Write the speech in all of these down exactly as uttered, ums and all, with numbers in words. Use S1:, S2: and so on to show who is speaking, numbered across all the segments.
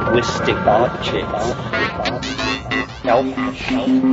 S1: linguistic objects, elfish.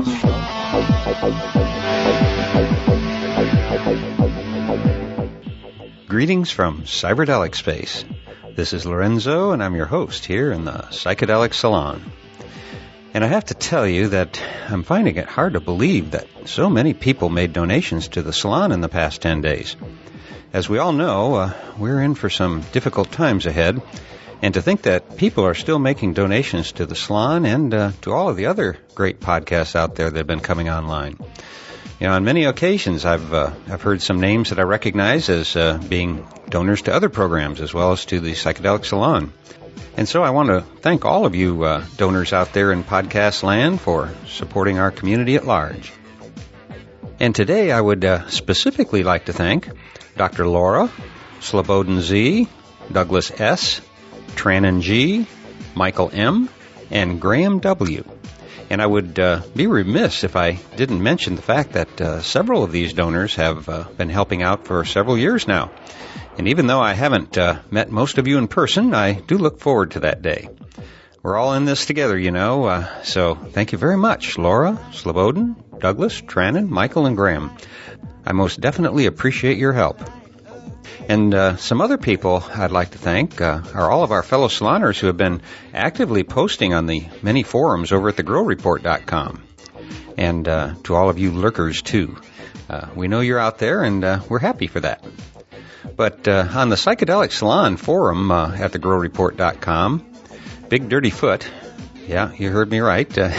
S2: Greetings from Cyberdelic Space. This is Lorenzo, and I'm your host here in the Psychedelic Salon. And I have to tell you that I'm finding it hard to believe that so many people made donations to the salon in the past ten days. As we all know, uh, we're in for some difficult times ahead, and to think that people are still making donations to the salon and uh, to all of the other great podcasts out there that have been coming online. You know, on many occasions, I've uh, I've heard some names that I recognize as uh, being donors to other programs as well as to the Psychedelic Salon. And so I want to thank all of you uh, donors out there in podcast land for supporting our community at large. And today I would uh, specifically like to thank Doctor Laura, Slobodin Z, Douglas S, Trannon G, Michael M, and Graham W. And I would uh, be remiss if I didn't mention the fact that uh, several of these donors have uh, been helping out for several years now. And even though I haven't uh, met most of you in person, I do look forward to that day. We're all in this together, you know, uh, so thank you very much, Laura, Slobodin, Douglas, Trannon, Michael, and Graham. I most definitely appreciate your help. And uh, some other people I'd like to thank uh, are all of our fellow saloners who have been actively posting on the many forums over at the grow report dot com. And uh, to all of you lurkers, too. Uh, we know you're out there, and uh, we're happy for that. But uh, on the Psychedelic Salon forum uh, at the grow report dot com, Big Dirty Foot, yeah, you heard me right, uh,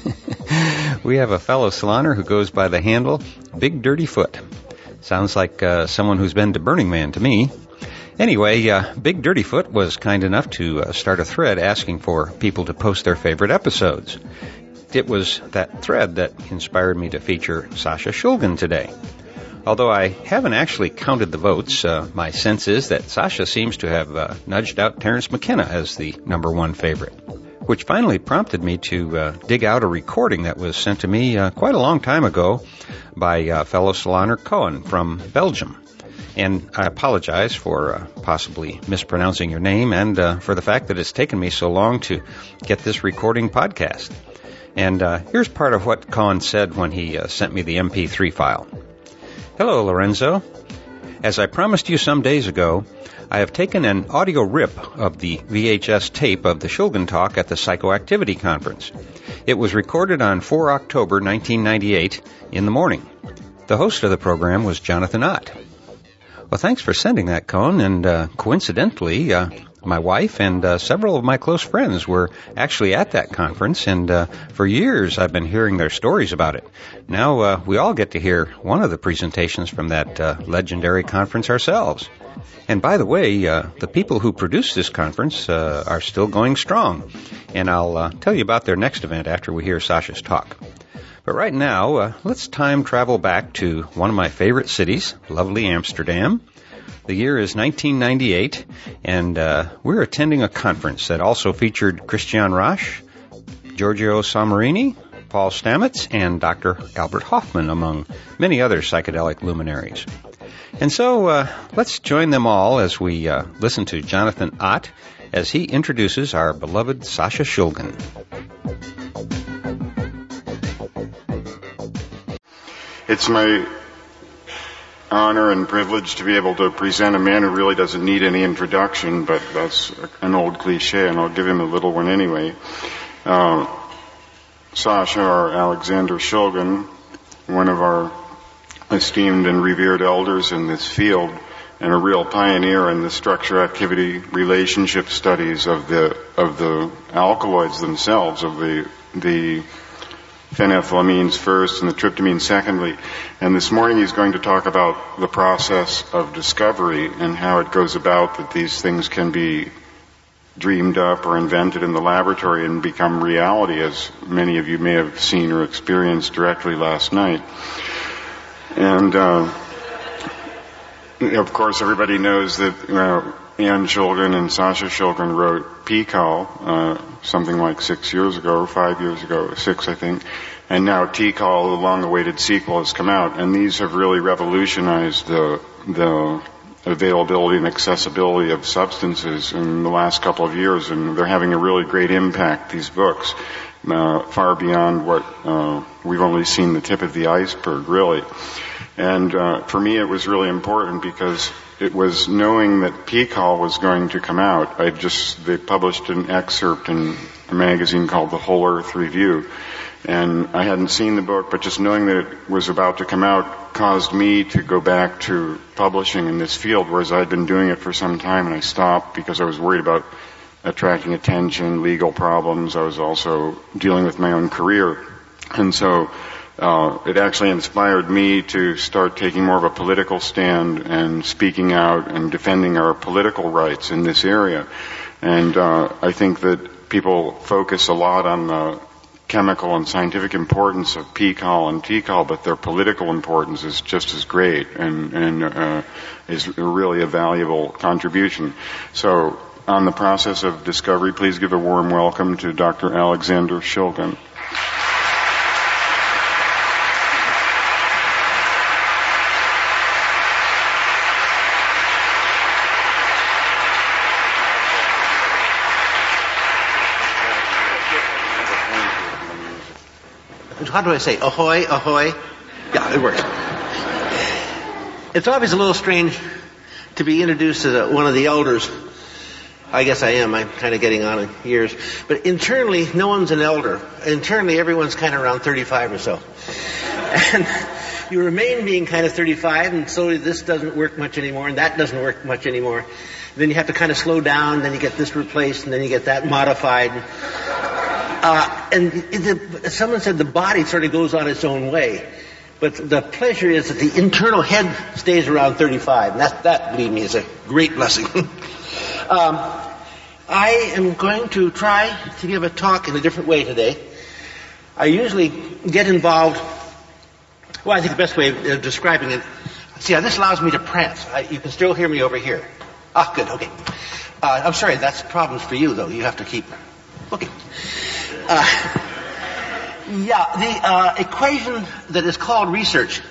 S2: we have a fellow saloner who goes by the handle Big Dirty Foot. Sounds like uh, someone who's been to Burning Man to me. Anyway, uh, Big Dirty Foot was kind enough to uh, start a thread asking for people to post their favorite episodes. It was that thread that inspired me to feature Sasha Shulgin today. Although I haven't actually counted the votes, uh, my sense is that Sasha seems to have uh, nudged out Terence McKenna as the number one favorite, which finally prompted me to uh, dig out a recording that was sent to me uh, quite a long time ago by uh, fellow saloner Cohen from Belgium. And I apologize for uh, possibly mispronouncing your name and uh, for the fact that it's taken me so long to get this recording podcast. And uh, here's part of what Cohen said when he uh, sent me the M P three file. Hello, Lorenzo. As I promised you some days ago, I have taken an audio rip of the V H S tape of the Shulgin talk at the Psychoactivity Conference. It was recorded on the fourth of October, nineteen ninety-eight, in the morning. The host of the program was Jonathan Ott. Well, thanks for sending that, Cohen, and uh, coincidentally, uh, my wife and uh, several of my close friends were actually at that conference, and uh, for years I've been hearing their stories about it. Now uh, we all get to hear one of the presentations from that uh, legendary conference ourselves. And by the way, uh, the people who produced this conference uh, are still going strong, and I'll uh, tell you about their next event after we hear Sasha's talk. But right now, uh, let's time travel back to one of my favorite cities, lovely Amsterdam. The year is nineteen ninety-eight, and uh, we're attending a conference that also featured Christian Rasch, Giorgio Sammarini, Paul Stamets, and Doctor Albert Hofmann, among many other psychedelic luminaries. And so uh, let's join them all as we uh, listen to Jonathan Ott as he introduces our beloved Sasha Shulgin.
S3: It's my honor and privilege to be able to present a man who really doesn't need any introduction, but that's an old cliche, and I'll give him a little one anyway. Uh, Sasha, or Alexander Shulgin, one of our esteemed and revered elders in this field, and a real pioneer in the structure-activity relationship studies of the of the alkaloids themselves, of the the phenethylamines first and the tryptamine secondly. And this morning he's going to talk about the process of discovery and how it goes about that these things can be dreamed up or invented in the laboratory and become reality, as many of you may have seen or experienced directly last night. And uh, of course everybody knows that uh, Anne Shulgin and Sasha Shulgin wrote P C A L uh, something like six years ago, or five years ago, six I think, and now T C A L, the long-awaited sequel, has come out, and these have really revolutionized the the availability and accessibility of substances in the last couple of years, and they're having a really great impact, these books, uh, far beyond what uh, we've only seen the tip of the iceberg, really. And uh, for me, it was really important because it was knowing that P C O L was going to come out. I just they published an excerpt in a magazine called The Whole Earth Review, and I hadn't seen the book, but just knowing that it was about to come out caused me to go back to publishing in this field, whereas I'd been doing it for some time, and I stopped because I was worried about attracting attention, legal problems. I was also dealing with my own career. And so uh, it actually inspired me to start taking more of a political stand and speaking out and defending our political rights in this area. And uh, I think that people focus a lot on the chemical and scientific importance of P C O L and T C O L, but their political importance is just as great and, and uh, is really a valuable contribution. So on the process of discovery, please give a warm welcome to Doctor Alexander Shulgin.
S4: How do I say? Ahoy, ahoy. Yeah, it works. It's always a little strange to be introduced to the, one of the elders. I guess I am. I'm kind of getting on in years. But internally, no one's an elder. Internally, everyone's kind of around thirty-five or so. And you remain being kind of thirty-five, and slowly this doesn't work much anymore, and that doesn't work much anymore. Then you have to kind of slow down, then you get this replaced, and then you get that modified. Uh, and the, someone said the body sort of goes on its own way. But the pleasure is that the internal head stays around thirty-five. And that, that, believe me, is a great blessing. um, I am going to try to give a talk in a different way today. I usually get involved, well, I think the best way of describing it, see, this allows me to prance. I, you can still hear me over here. Ah, good, okay. Uh, I'm sorry, that's problems for you, though. You have to keep looking. Uh, yeah, the uh, equation that is called research,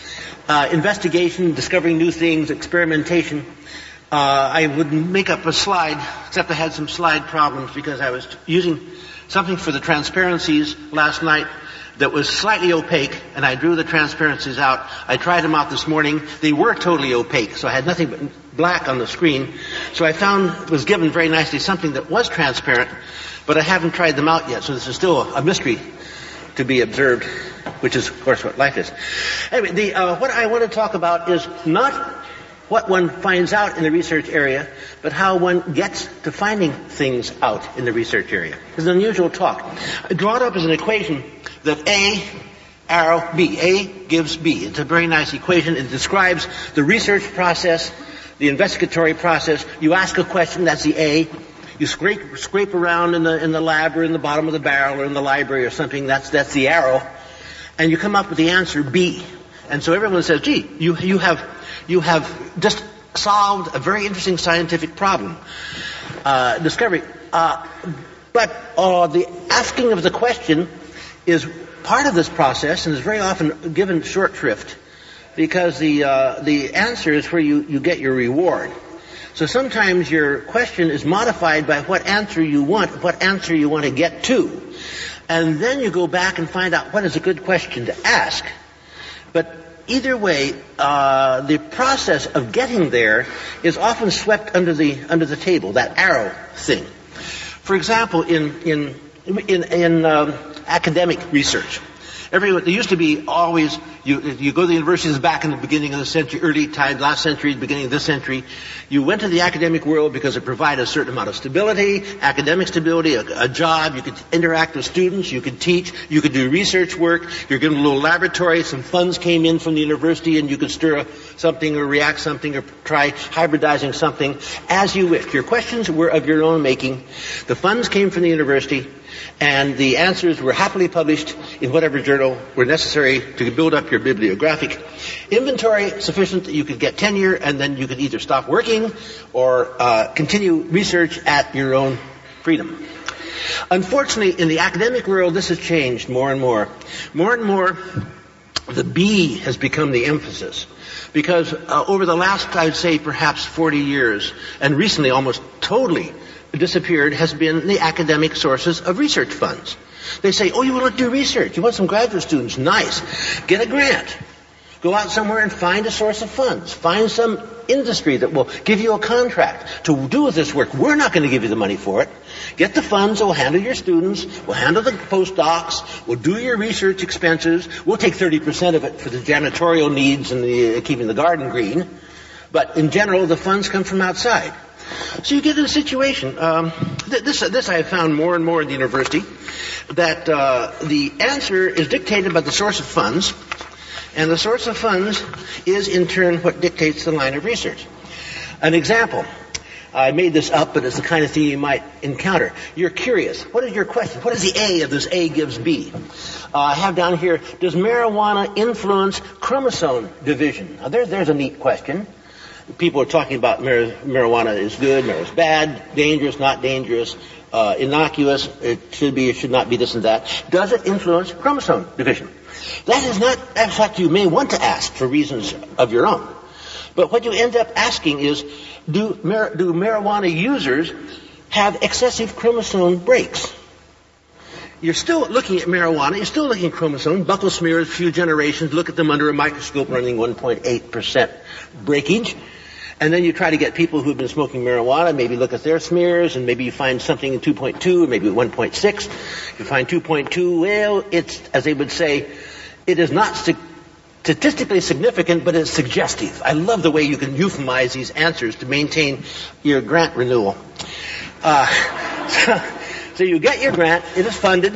S4: uh, investigation, discovering new things, experimentation, uh, I would make up a slide, except I had some slide problems because I was using something for the transparencies last night that was slightly opaque, and I drew the transparencies out. I tried them out this morning. They were totally opaque, so I had nothing but black on the screen. So I found, was given very nicely, something that was transparent, but I haven't tried them out yet, so this is still a, a mystery to be observed, which is, of course, what life is. Anyway, the, uh, what I want to talk about is not what one finds out in the research area, but how one gets to finding things out in the research area. It's an unusual talk. I draw it up as an equation that A, arrow, B. A gives B. It's a very nice equation. It describes the research process, the investigatory process. You ask a question, that's the A. You scrape scrape around in the in the lab or in the bottom of the barrel or in the library or something. That's that's the arrow, and you come up with the answer B. And so everyone says, "Gee, you you have you have just solved a very interesting scientific problem, uh, discovery." Uh, but uh, the asking of the question is part of this process and is very often given short shrift because the uh, the answer is where you you get your reward. So sometimes your question is modified by what answer you want, what answer you want to get to. And then you go back and find out what is a good question to ask. But either way, uh, the process of getting there is often swept under the under the table, that arrow thing. For example, in in in, in um, academic research, everyone, there used to be always, you, you go to the universities back in the beginning of the century, early time, last century, beginning of this century. You went to the academic world because it provided a certain amount of stability, academic stability, a, a job. You could interact with students. You could teach. You could do research work. You're given a little laboratory. Some funds came in from the university and you could stir something or react something or try hybridizing something as you wished. Your questions were of your own making. The funds came from the university and the answers were happily published in whatever journal were necessary to build up your bibliographic inventory sufficient that you could get tenure, and then you could either stop working or uh, continue research at your own freedom. Unfortunately, in the academic world, this has changed more and more. More and more, the B has become the emphasis. Because uh, over the last, I'd say, perhaps forty years, and recently almost totally disappeared, has been the academic sources of research funds. They say, oh, you want to do research? You want some graduate students? Nice. Get a grant. Go out somewhere and find a source of funds. Find some industry that will give you a contract to do this work. We're not going to give you the money for it. Get the funds. We'll handle your students. We'll handle the postdocs. We'll do your research expenses. We'll take thirty percent of it for the janitorial needs and the uh, keeping the garden green. But in general, the funds come from outside. So you get in a situation, um, th- this, this I have found more and more in the university, that uh, the answer is dictated by the source of funds, and the source of funds is in turn what dictates the line of research. An example, I made this up, but it's the kind of thing you might encounter. You're curious. What is your question? What is the A of this A gives B? Uh, I have down here, does marijuana influence chromosome division? Now there, there's a neat question. People are talking about mar- marijuana is good, marijuana is bad, dangerous, not dangerous, uh, innocuous, it should be, it should not be, this and that. Does it influence chromosome division? That is not a fact you may want to ask for reasons of your own. But what you end up asking is, do, mar- do marijuana users have excessive chromosome breaks? You're still looking at marijuana, you're still looking at chromosome, buccal smears, few generations, look at them under a microscope running one point eight percent breakage. And then you try to get people who've been smoking marijuana, maybe look at their smears, and maybe you find something in two point two, or maybe one point six. You find two point two, well, it's, as they would say, it is not st- statistically significant, but it's suggestive. I love the way you can euphemize these answers to maintain your grant renewal. Uh, so, so you get your grant, it is funded,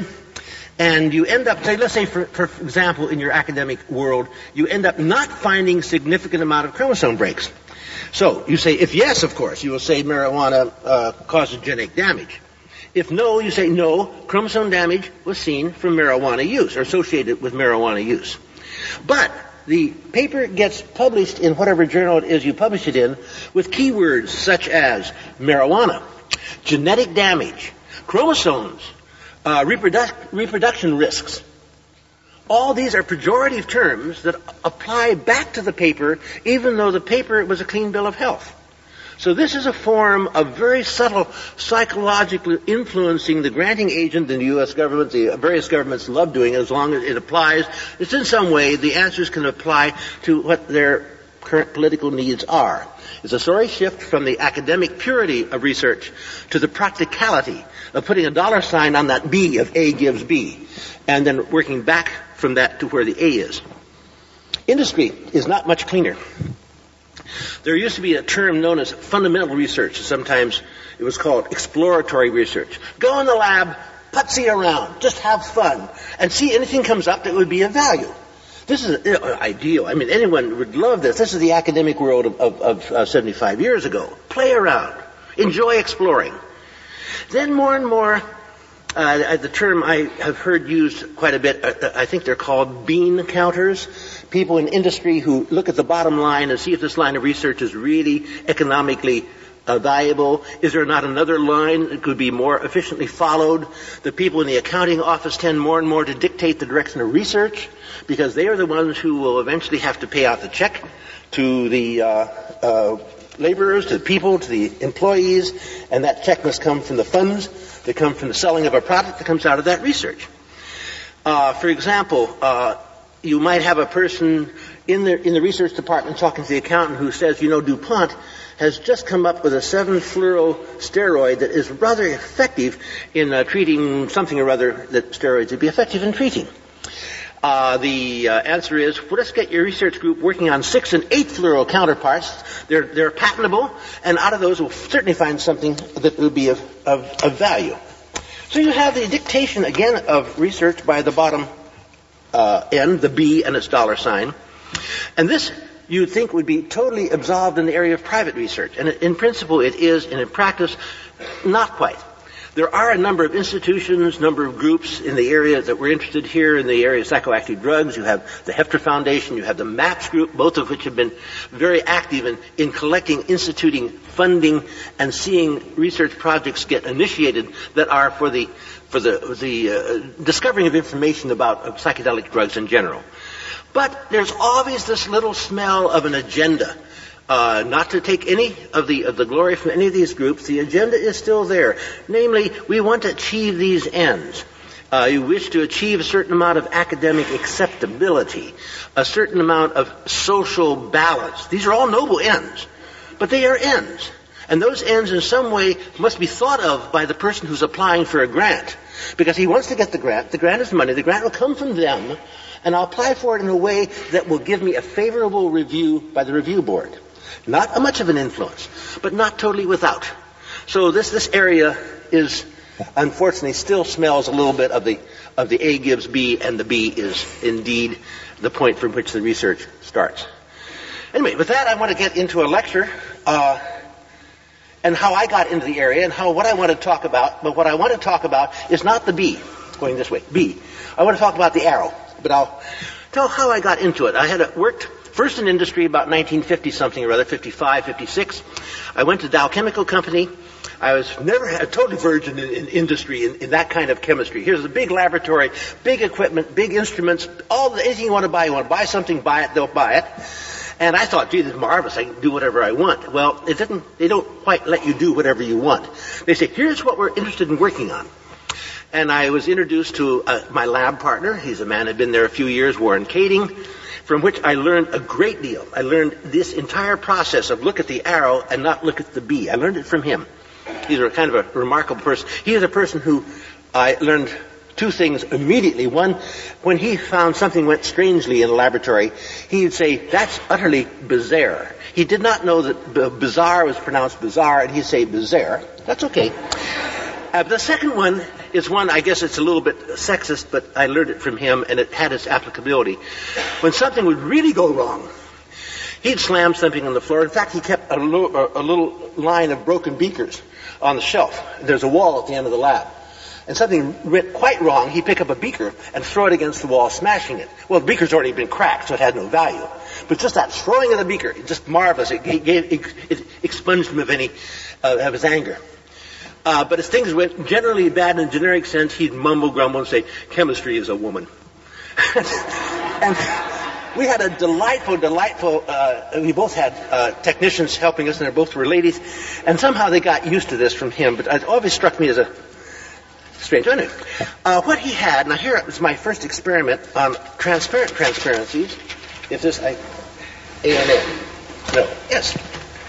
S4: and you end up, say, let's say, for, for example, in your academic world, you end up not finding significant amount of chromosome breaks. So, you say, if yes, of course, you will say marijuana uh, causes genetic damage. If no, you say no, chromosome damage was seen from marijuana use, or associated with marijuana use. But the paper gets published in whatever journal it is you publish it in with keywords such as marijuana, genetic damage, chromosomes, uh, reproduc- reproduction risks. All these are pejorative terms that apply back to the paper, even though the paper was a clean bill of health. So this is a form of very subtle psychologically influencing the granting agent in the U S government. The various governments love doing it as long as it applies. It's in some way the answers can apply to what their current political needs are. It's a sorry shift from the academic purity of research to the practicality of putting a dollar sign on that B of A gives B, and then working back from that to where the A is. Industry is not much cleaner. There used to be a term known as fundamental research. Sometimes it was called exploratory research. Go in the lab, putsy around, just have fun, and see anything comes up that would be of value. This is uh, ideal. I mean, anyone would love this. This is the academic world of, of, of uh, seventy-five years ago. Play around. Enjoy exploring. Then more and more, uh, the term I have heard used quite a bit, uh, I think they're called bean counters. People in industry who look at the bottom line and see if this line of research is really economically uh, valuable. Is there not another line that could be more efficiently followed? The people in the accounting office tend more and more to dictate the direction of research because they are the ones who will eventually have to pay out the check to the uh, uh, laborers, to the people, to the employees, and that check must come from the funds that come from the selling of a product that comes out of that research. Uh, for example, uh, you might have a person in the in the research department talking to the accountant who says, you know, DuPont has just come up with a seven fluoro steroid that is rather effective in uh, treating something or other that steroids would be effective in treating. Uh, the uh, answer is, well, let's get your research group working on six and eight fluoro counterparts. They're they're patentable, and out of those we'll certainly find something that will be of, of, of value. So you have the dictation again of research by the bottom uh, end, the B and its dollar sign, and this you'd think would be totally absolved in the area of private research, and in principle it is, and in practice, not quite. There are a number of institutions, number of groups in the area that we're interested here in the area of psychoactive drugs. You have the Hefter Foundation, you have the MAPS group, both of which have been very active in, in collecting, instituting, funding, and seeing research projects get initiated that are for the for the, the uh, discovering of information about uh, psychedelic drugs in general. But there's always this little smell of an agenda. Uh, not to take any of the of the glory from any of these groups, the agenda is still there. Namely, we want to achieve these ends. Uh, you wish to achieve a certain amount of academic acceptability, a certain amount of social balance. These are all noble ends, but they are ends. And those ends in some way must be thought of by the person who's applying for a grant. Because he wants to get the grant. The grant is money. The grant will come from them, and I'll apply for it in a way that will give me a favorable review by the review board. Not much of an influence, but not totally without. So this this area is, unfortunately, still smells a little bit of the of the A gives B, and the B is indeed the point from which the research starts. Anyway, with that, I want to get into a lecture uh, and how I got into the area and how what I want to talk about. But what I want to talk about is not the B, going this way. B. I want to talk about the arrow, but I'll tell how I got into it. I had worked. First in industry about nineteen fifty something or other, fifty-five, fifty-six. I went to Dow Chemical Company. I was never a total virgin in, in industry, in, in that kind of chemistry. Here's a big laboratory, big equipment, big instruments, all the, anything you want to buy. You want to buy something, buy it, they'll buy it. And I thought, gee, this is marvelous. I can do whatever I want. Well, it didn't, they don't quite let you do whatever you want. They say, here's what we're interested in working on. And I was introduced to uh, my lab partner. He's a man who had been there a few years, Warren Kading, from which I learned a great deal. I learned this entire process of look at the arrow and not look at the bee. I learned it from him. He's a kind of a remarkable person. He is a person who I learned two things immediately. One, when he found something went strangely in the laboratory, he would say, that's utterly bizarre. He did not know that b- bizarre was pronounced bizarre, and he'd say bizarre. That's okay. Uh, the second one is one, I guess it's a little bit sexist, but I learned it from him, and it had its applicability. When something would really go wrong, he'd slam something on the floor. In fact, he kept a little, a little line of broken beakers on the shelf. There's a wall at the end of the lab. And something went quite wrong, he'd pick up a beaker and throw it against the wall, smashing it. Well, the beaker's already been cracked, so it had no value. But just that throwing of the beaker, just marvelous. It, gave, it, it expunged him of any uh, of his anger. Uh, but as things went generally bad in a generic sense, he'd mumble, grumble, and say, chemistry is a woman. And we had a delightful, delightful, uh, we both had uh, technicians helping us, and they both were ladies. And somehow they got used to this from him, but it always struck me as a strange. Anyway, uh, what he had, now here was my first experiment on transparent transparencies. If this, I, A N N. No, yes.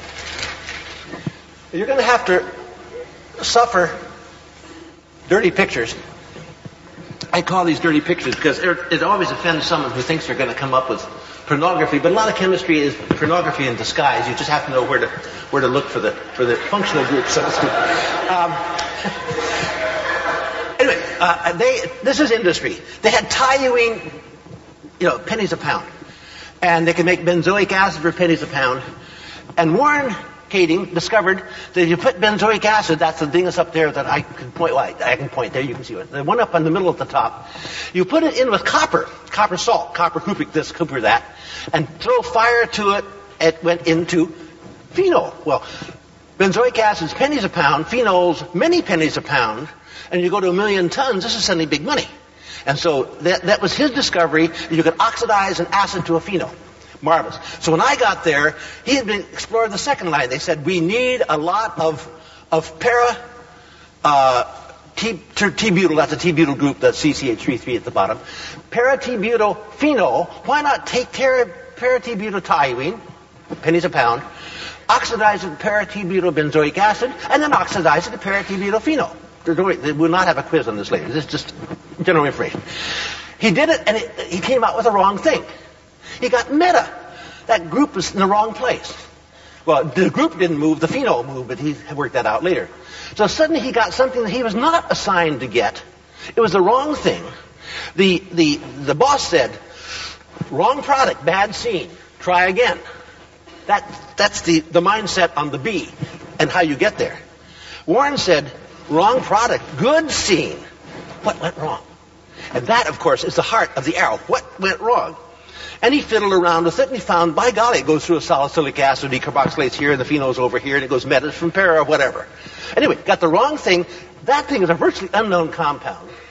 S4: You're going to have to suffer dirty pictures. I call these dirty pictures because it always offends someone who thinks they're going to come up with pornography. But a lot of chemistry is pornography in disguise. You just have to know where to where to look for the for the functional group, so to speak. Um, anyway, uh, they this is industry. They had toluene, you know, pennies a pound, and they could make benzoic acid for pennies a pound. And Warren Kading discovered that if you put benzoic acid, that's the thing that's up there that I can point, well, I can point there, you can see it. The one up in the middle at the top. You put it in with copper, copper salt, copper cupric this, copper that, and throw fire to it, it went into phenol. Well, benzoic acid's pennies a pound, phenol's many pennies a pound, and you go to a million tons, this is suddenly big money. And so that, that was his discovery, that you could oxidize an acid to a phenol. Marvelous. So when I got there, he had been exploring the second line. They said, we need a lot of of para uh, T, T-butyl, that's a T-butyl group, that's C C H three three at the bottom. Para-T-butyl phenol, why not take para-T-butyl toluene, pennies a pound, oxidize it to para-T-butyl benzoic acid, and then oxidize it to para-T-butyl phenol. They will not have a quiz on this later. This is just general information. He did it, and it, he came out with the wrong thing. He got meta. That group was in the wrong place. Well, the group didn't move, the phenol moved, but he worked that out later. So suddenly he got something that he was not assigned to get. It was the wrong thing. The, the, the boss said, wrong product, bad scene, try again. That, that's the, the mindset on the B and how you get there. Warren said, wrong product, good scene. What went wrong? And that, of course, is the heart of the arrow. What went wrong? And he fiddled around with it, and he found, by golly, it goes through a salicylic acid, decarboxylates here, and the phenol's over here, and it goes metas from para, or whatever. Anyway, got the wrong thing. That thing is a virtually unknown compound.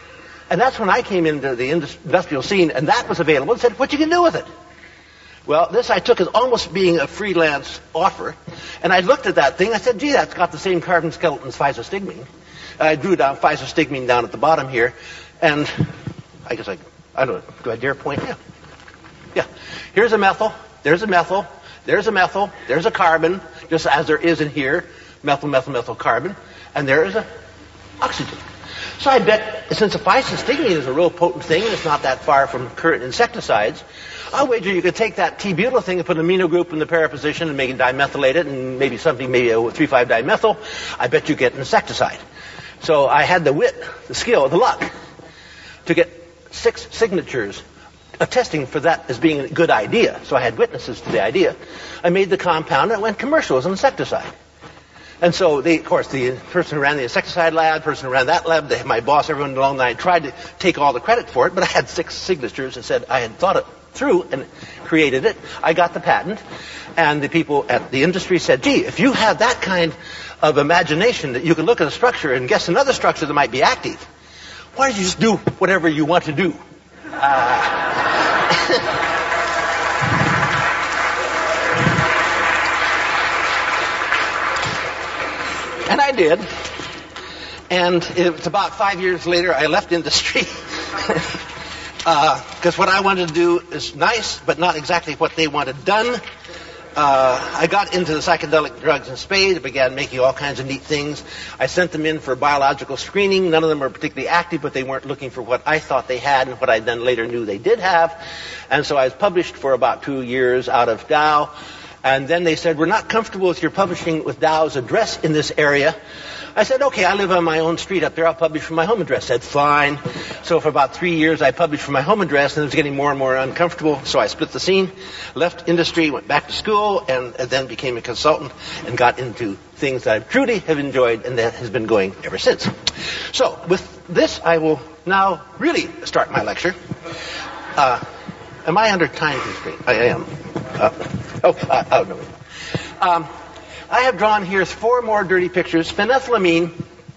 S4: And that's when I came into the industrial scene, and that was available, and said, what you can do with it? Well, this I took as almost being a freelance offer, and I looked at that thing, I said, gee, that's got the same carbon skeleton as physostigmine. I drew down physostigmine down at the bottom here, and I guess I, I don't know, do I dare point? Yeah. Yeah. Here's a methyl, there's a methyl, there's a methyl, there's a carbon, just as there is in here, methyl, methyl, methyl, carbon, and there is a oxygen. So I bet, since a physostigmine is a real potent thing, and it's not that far from current insecticides, I'll wager you could take that T-butyl thing and put an amino group in the para position and make it dimethylate it, and maybe something, maybe a three five dimethyl. I bet you get an insecticide. So I had the wit, the skill, the luck to get six signatures attesting for that as being a good idea. So I had witnesses to the idea. I made the compound and it went commercial as an insecticide. And so, they, of course, the person who ran the insecticide lab, the person who ran that lab, they, my boss, everyone along the line tried to take all the credit for it, but I had six signatures and said I had thought it through and created it. I got the patent, and the people at the industry said, gee, if you had that kind of imagination that you could look at a structure and guess another structure that might be active, why don't you just do whatever you want to do? Uh, And I did. And it's about five years later I left industry. Because uh, what I wanted to do is nice, but not exactly what they wanted done. Uh, I got into the psychedelic drugs in spades, began making all kinds of neat things. I sent them in for biological screening. None of them were particularly active, but they weren't looking for what I thought they had and what I then later knew they did have. And so I was published for about two years out of Dow. And then they said, we're not comfortable with your publishing with Dow's address in this area. I said, okay, I live on my own street up there. I'll publish from my home address. Said, fine. So for about three years, I published from my home address, and it was getting more and more uncomfortable. So I split the scene, left industry, went back to school, and, and then became a consultant and got into things that I truly have enjoyed, and that has been going ever since. So with this, I will now really start my lecture. Uh, am I under time constraint? I am. Uh, oh, uh, oh, no. Um, I have drawn here four more dirty pictures. Phenethylamine,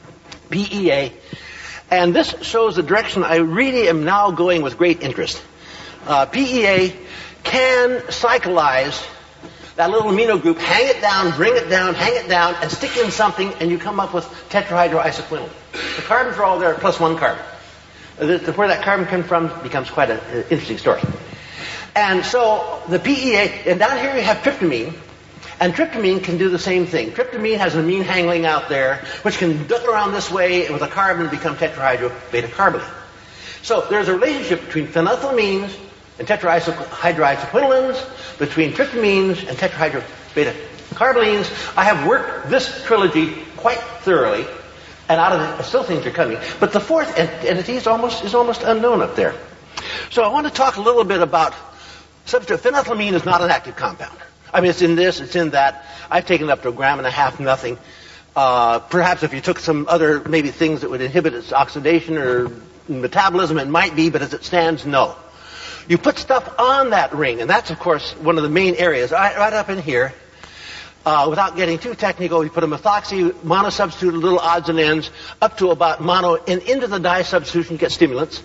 S4: P E A. And this shows the direction I really am now going with great interest. Uh, P E A can cyclize that little amino group, hang it down, bring it down, hang it down, and stick in something, and you come up with tetrahydroisoquinoline. The carbons are all there, plus one carbon. The, the, where that carbon comes from becomes quite an interesting story. And so the P E A, and down here you have tryptamine, and tryptamine can do the same thing. Tryptamine has an amine hanging out there, which can duck around this way with a carbon and become tetrahydrobeta-carbolate. So there's a relationship between phenethylamines and tetrahydroisoquinolines, between tryptamines and tetrahydrobeta-carbolines. I have worked this trilogy quite thoroughly, and out of it, still things are coming. But the fourth entity is almost, is almost unknown up there. So I want to talk a little bit about substitute. Phenethylamine is not an active compound. I mean, it's in this, it's in that. I've taken it up to a gram and a half, nothing. Uh, perhaps if you took some other, maybe things that would inhibit its oxidation or metabolism, it might be, but as it stands, no. You put stuff on that ring, and that's, of course, one of the main areas. Right, right up in here, uh, without getting too technical, you put a methoxy, monosubstitute, little odds and ends, up to about mono, and into the disubstitution, you get stimulants.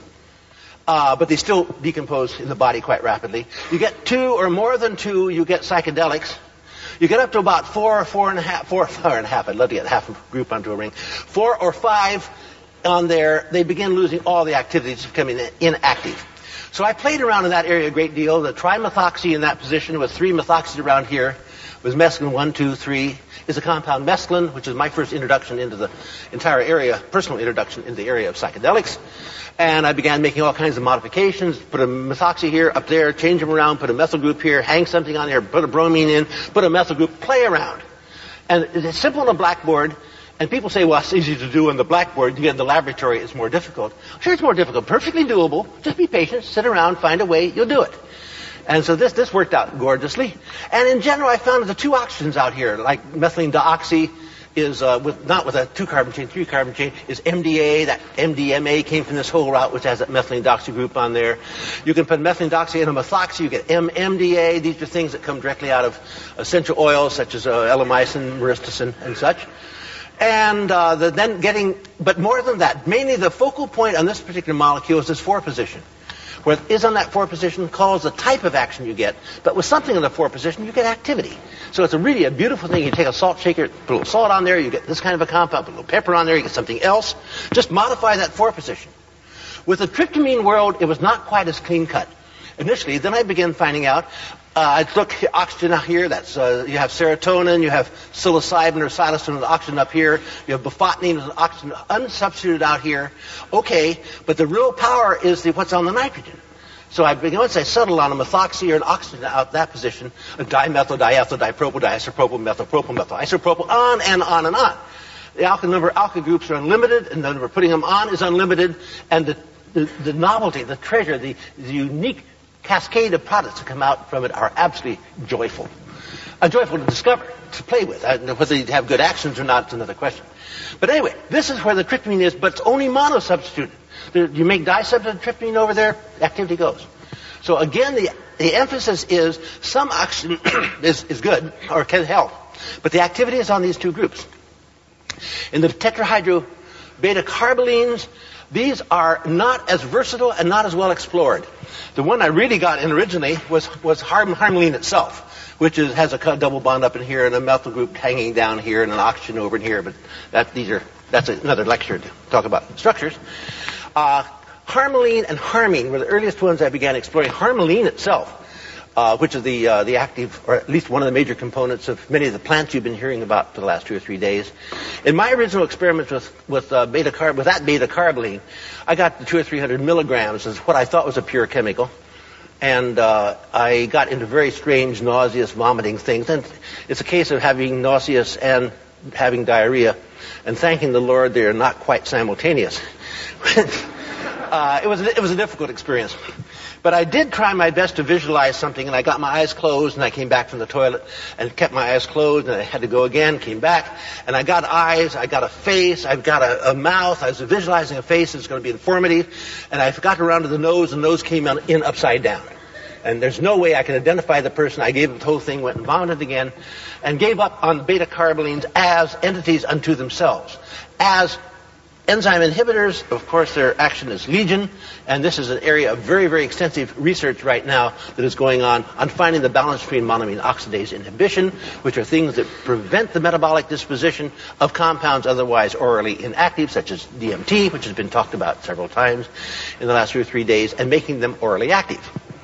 S4: Uh, but they still decompose in the body quite rapidly. You get two or more than two, you get psychedelics. You get up to about four, four and a half, four, four and a half. I'd love to get half a group onto a ring. Four or five on there, they begin losing all the activities, becoming inactive. So I played around in that area a great deal. The trimethoxy in that position with three methoxys around here was mescaline one, two, three. Is a compound mescaline, which is my first introduction into the entire area, personal introduction into the area of psychedelics. And I began making all kinds of modifications, put a methoxy here, up there, change them around, put a methyl group here, hang something on here, put a bromine in, put a methyl group, play around. And it's simple on a blackboard, and people say, well, it's easy to do on the blackboard. You get in the laboratory, it's more difficult. Sure, it's more difficult. Perfectly doable. Just be patient, sit around, find a way, you'll do it. And so this, this worked out gorgeously. And in general, I found that the two oxygens out here, like methylene dioxy, is uh, with not with a two-carbon chain, three-carbon chain, is M D A. That M D M A came from this whole route, which has that methylene doxy group on there. You can put methylene doxy in a methoxy, you get M M D A. These are things that come directly out of essential oils, such as uh, L-amycin, myristicin, and such. And uh, the, then getting, but more than that, mainly the focal point on this particular molecule is this four position. Where it is on that four position calls the type of action you get, but with something in the four position, you get activity. So it's a really a beautiful thing. You take a salt shaker, put a little salt on there, you get this kind of a compound, put a little pepper on there, you get something else. Just modify that four position. With the tryptamine world, it was not quite as clean cut. Initially, then I began finding out, uh, I took oxygen out here, that's, uh, you have serotonin, you have psilocybin or psilocin with oxygen up here, you have bufotenine with oxygen unsubstituted out here. Okay, but the real power is the, what's on the nitrogen. So I began, once I settled on a methoxy or an oxygen out that position, a dimethyl, diethyl, dipropyl, diisopropyl, methylpropyl, methyl isopropyl, on and on and on. The alkyl number of alkyl groups are unlimited, and the number of putting them on is unlimited, and the, the, the novelty, the treasure, the, the unique cascade of products that come out from it are absolutely joyful. Uh, joyful to discover, to play with. Uh, whether they have good actions or not is another question. But anyway, this is where the tryptamine is, but it's only monosubstituted. There, you make disubstituted tryptamine over there, activity goes. So again, the, the emphasis is some oxygen is, is good or can help, but the activity is on these two groups. In the tetrahydro beta carbolines, these are not as versatile and not as well explored. The one I really got in originally was, was harm, harmaline itself, which is, has a double bond up in here and a methyl group hanging down here and an oxygen over in here, but that, these are, that's another lecture to talk about structures. Uh, harmaline and harmine were the earliest ones I began exploring. Harmaline itself, uh, which is the uh, the active, or at least one of the major components of many of the plants you've been hearing about for the last two or three days. In my original experiments with with uh, beta carb, with that beta carboline, I got the two or three hundred milligrams as what I thought was a pure chemical, and uh, I got into very strange, nauseous, vomiting things. And it's a case of having nauseous and having diarrhea, and thanking the Lord they are not quite simultaneous. uh, it was it was a difficult experience. But I did try my best to visualize something, and I got my eyes closed, and I came back from the toilet and kept my eyes closed, and I had to go again, came back, and I got eyes, I got a face, I've got a, a mouth, I was visualizing a face that's going to be informative, and I got around to the nose, and the nose came in upside down. And there's no way I can identify the person. I gave up the whole thing, went and vomited again, and gave up on beta carbolines as entities unto themselves. As enzyme inhibitors, of course, their action is legion, and this is an area of very, very extensive research right now that is going on on finding the balance between monoamine oxidase inhibition, which are things that prevent the metabolic disposition of compounds otherwise orally inactive, such as D M T, which has been talked about several times in the last two or three days, and making them orally active.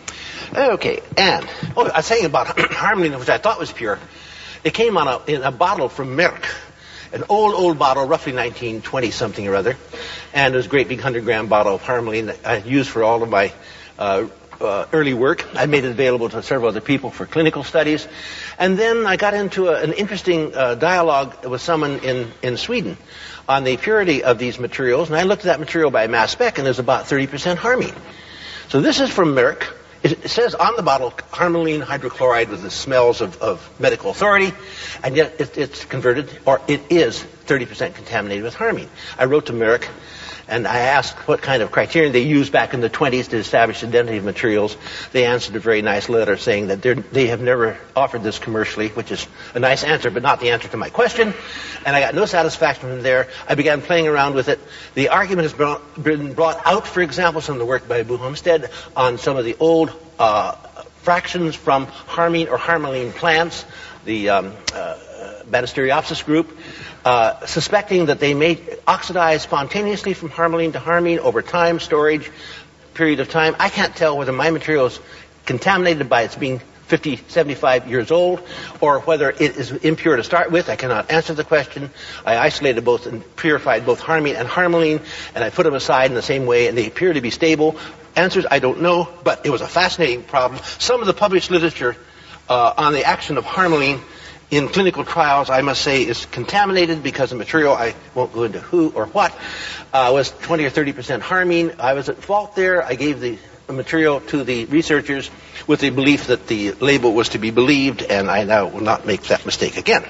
S4: Okay, and, oh, I was saying about harmaline, which I thought was pure. It came on a, in a bottle from Merck. An old, old bottle, roughly nineteen twenty something or other. And it was a great big one hundred gram bottle of harmaline that I used for all of my uh, uh, early work. I made it available to several other people for clinical studies. And then I got into a, an interesting uh, dialogue with someone in, in Sweden on the purity of these materials. And I looked at that material by mass spec, and there's about thirty percent harmine. So this is from Merck. It says on the bottle, harmaline hydrochloride with the smells of, of medical authority, and yet it, it's converted, or it is thirty percent contaminated with harmine. I wrote to Merck, and I asked what kind of criterion they used back in the twenties to establish identity of materials. They answered a very nice letter saying that they have never offered this commercially, which is a nice answer, but not the answer to my question. And I got no satisfaction from there. I began playing around with it. The argument has brought, been brought out, for example, some of the work by Boo Homestead on some of the old uh, fractions from harmine or harmaline plants, the um, uh, Banisteriopsis group, uh, suspecting that they may oxidize spontaneously from harmaline to harmine over time, storage, period of time. I can't tell whether my material is contaminated by its being fifty, seventy-five years old, or whether it is impure to start with. I cannot answer the question. I isolated both and purified both harmine and harmaline, and I put them aside in the same way, and they appear to be stable. Answers, I don't know, but it was a fascinating problem. Some of the published literature uh, on the action of harmaline in clinical trials, I must say, is contaminated because the material, I won't go into who or what, uh, was twenty or thirty percent harmine. I was at fault there. I gave the material to the researchers with the belief that the label was to be believed, and I now will not make that mistake again.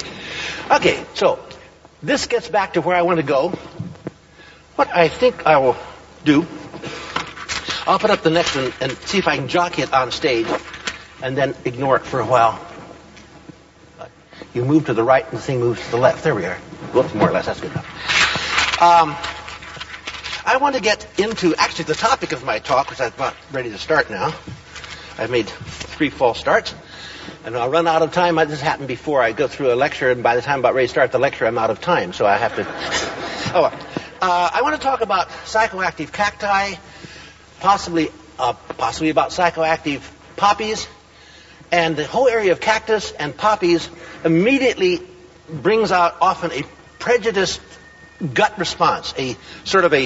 S4: Okay, so this gets back to where I want to go. What I think I will do, I'll put up the next one and see if I can jockey it on stage and then ignore it for a while. You move to the right and the thing moves to the left. There we are. Whoops, more or less. That's good enough. Um, I want to get into actually the topic of my talk, which I'm about ready to start now. I've made three false starts, and I'll run out of time. This happened before. I go through a lecture, and by the time I'm about ready to start the lecture, I'm out of time, so I have to... oh, uh, I want to talk about psychoactive cacti, possibly, uh, possibly about psychoactive poppies, and the whole area of cactus and poppies immediately brings out often a prejudiced gut response, a sort of a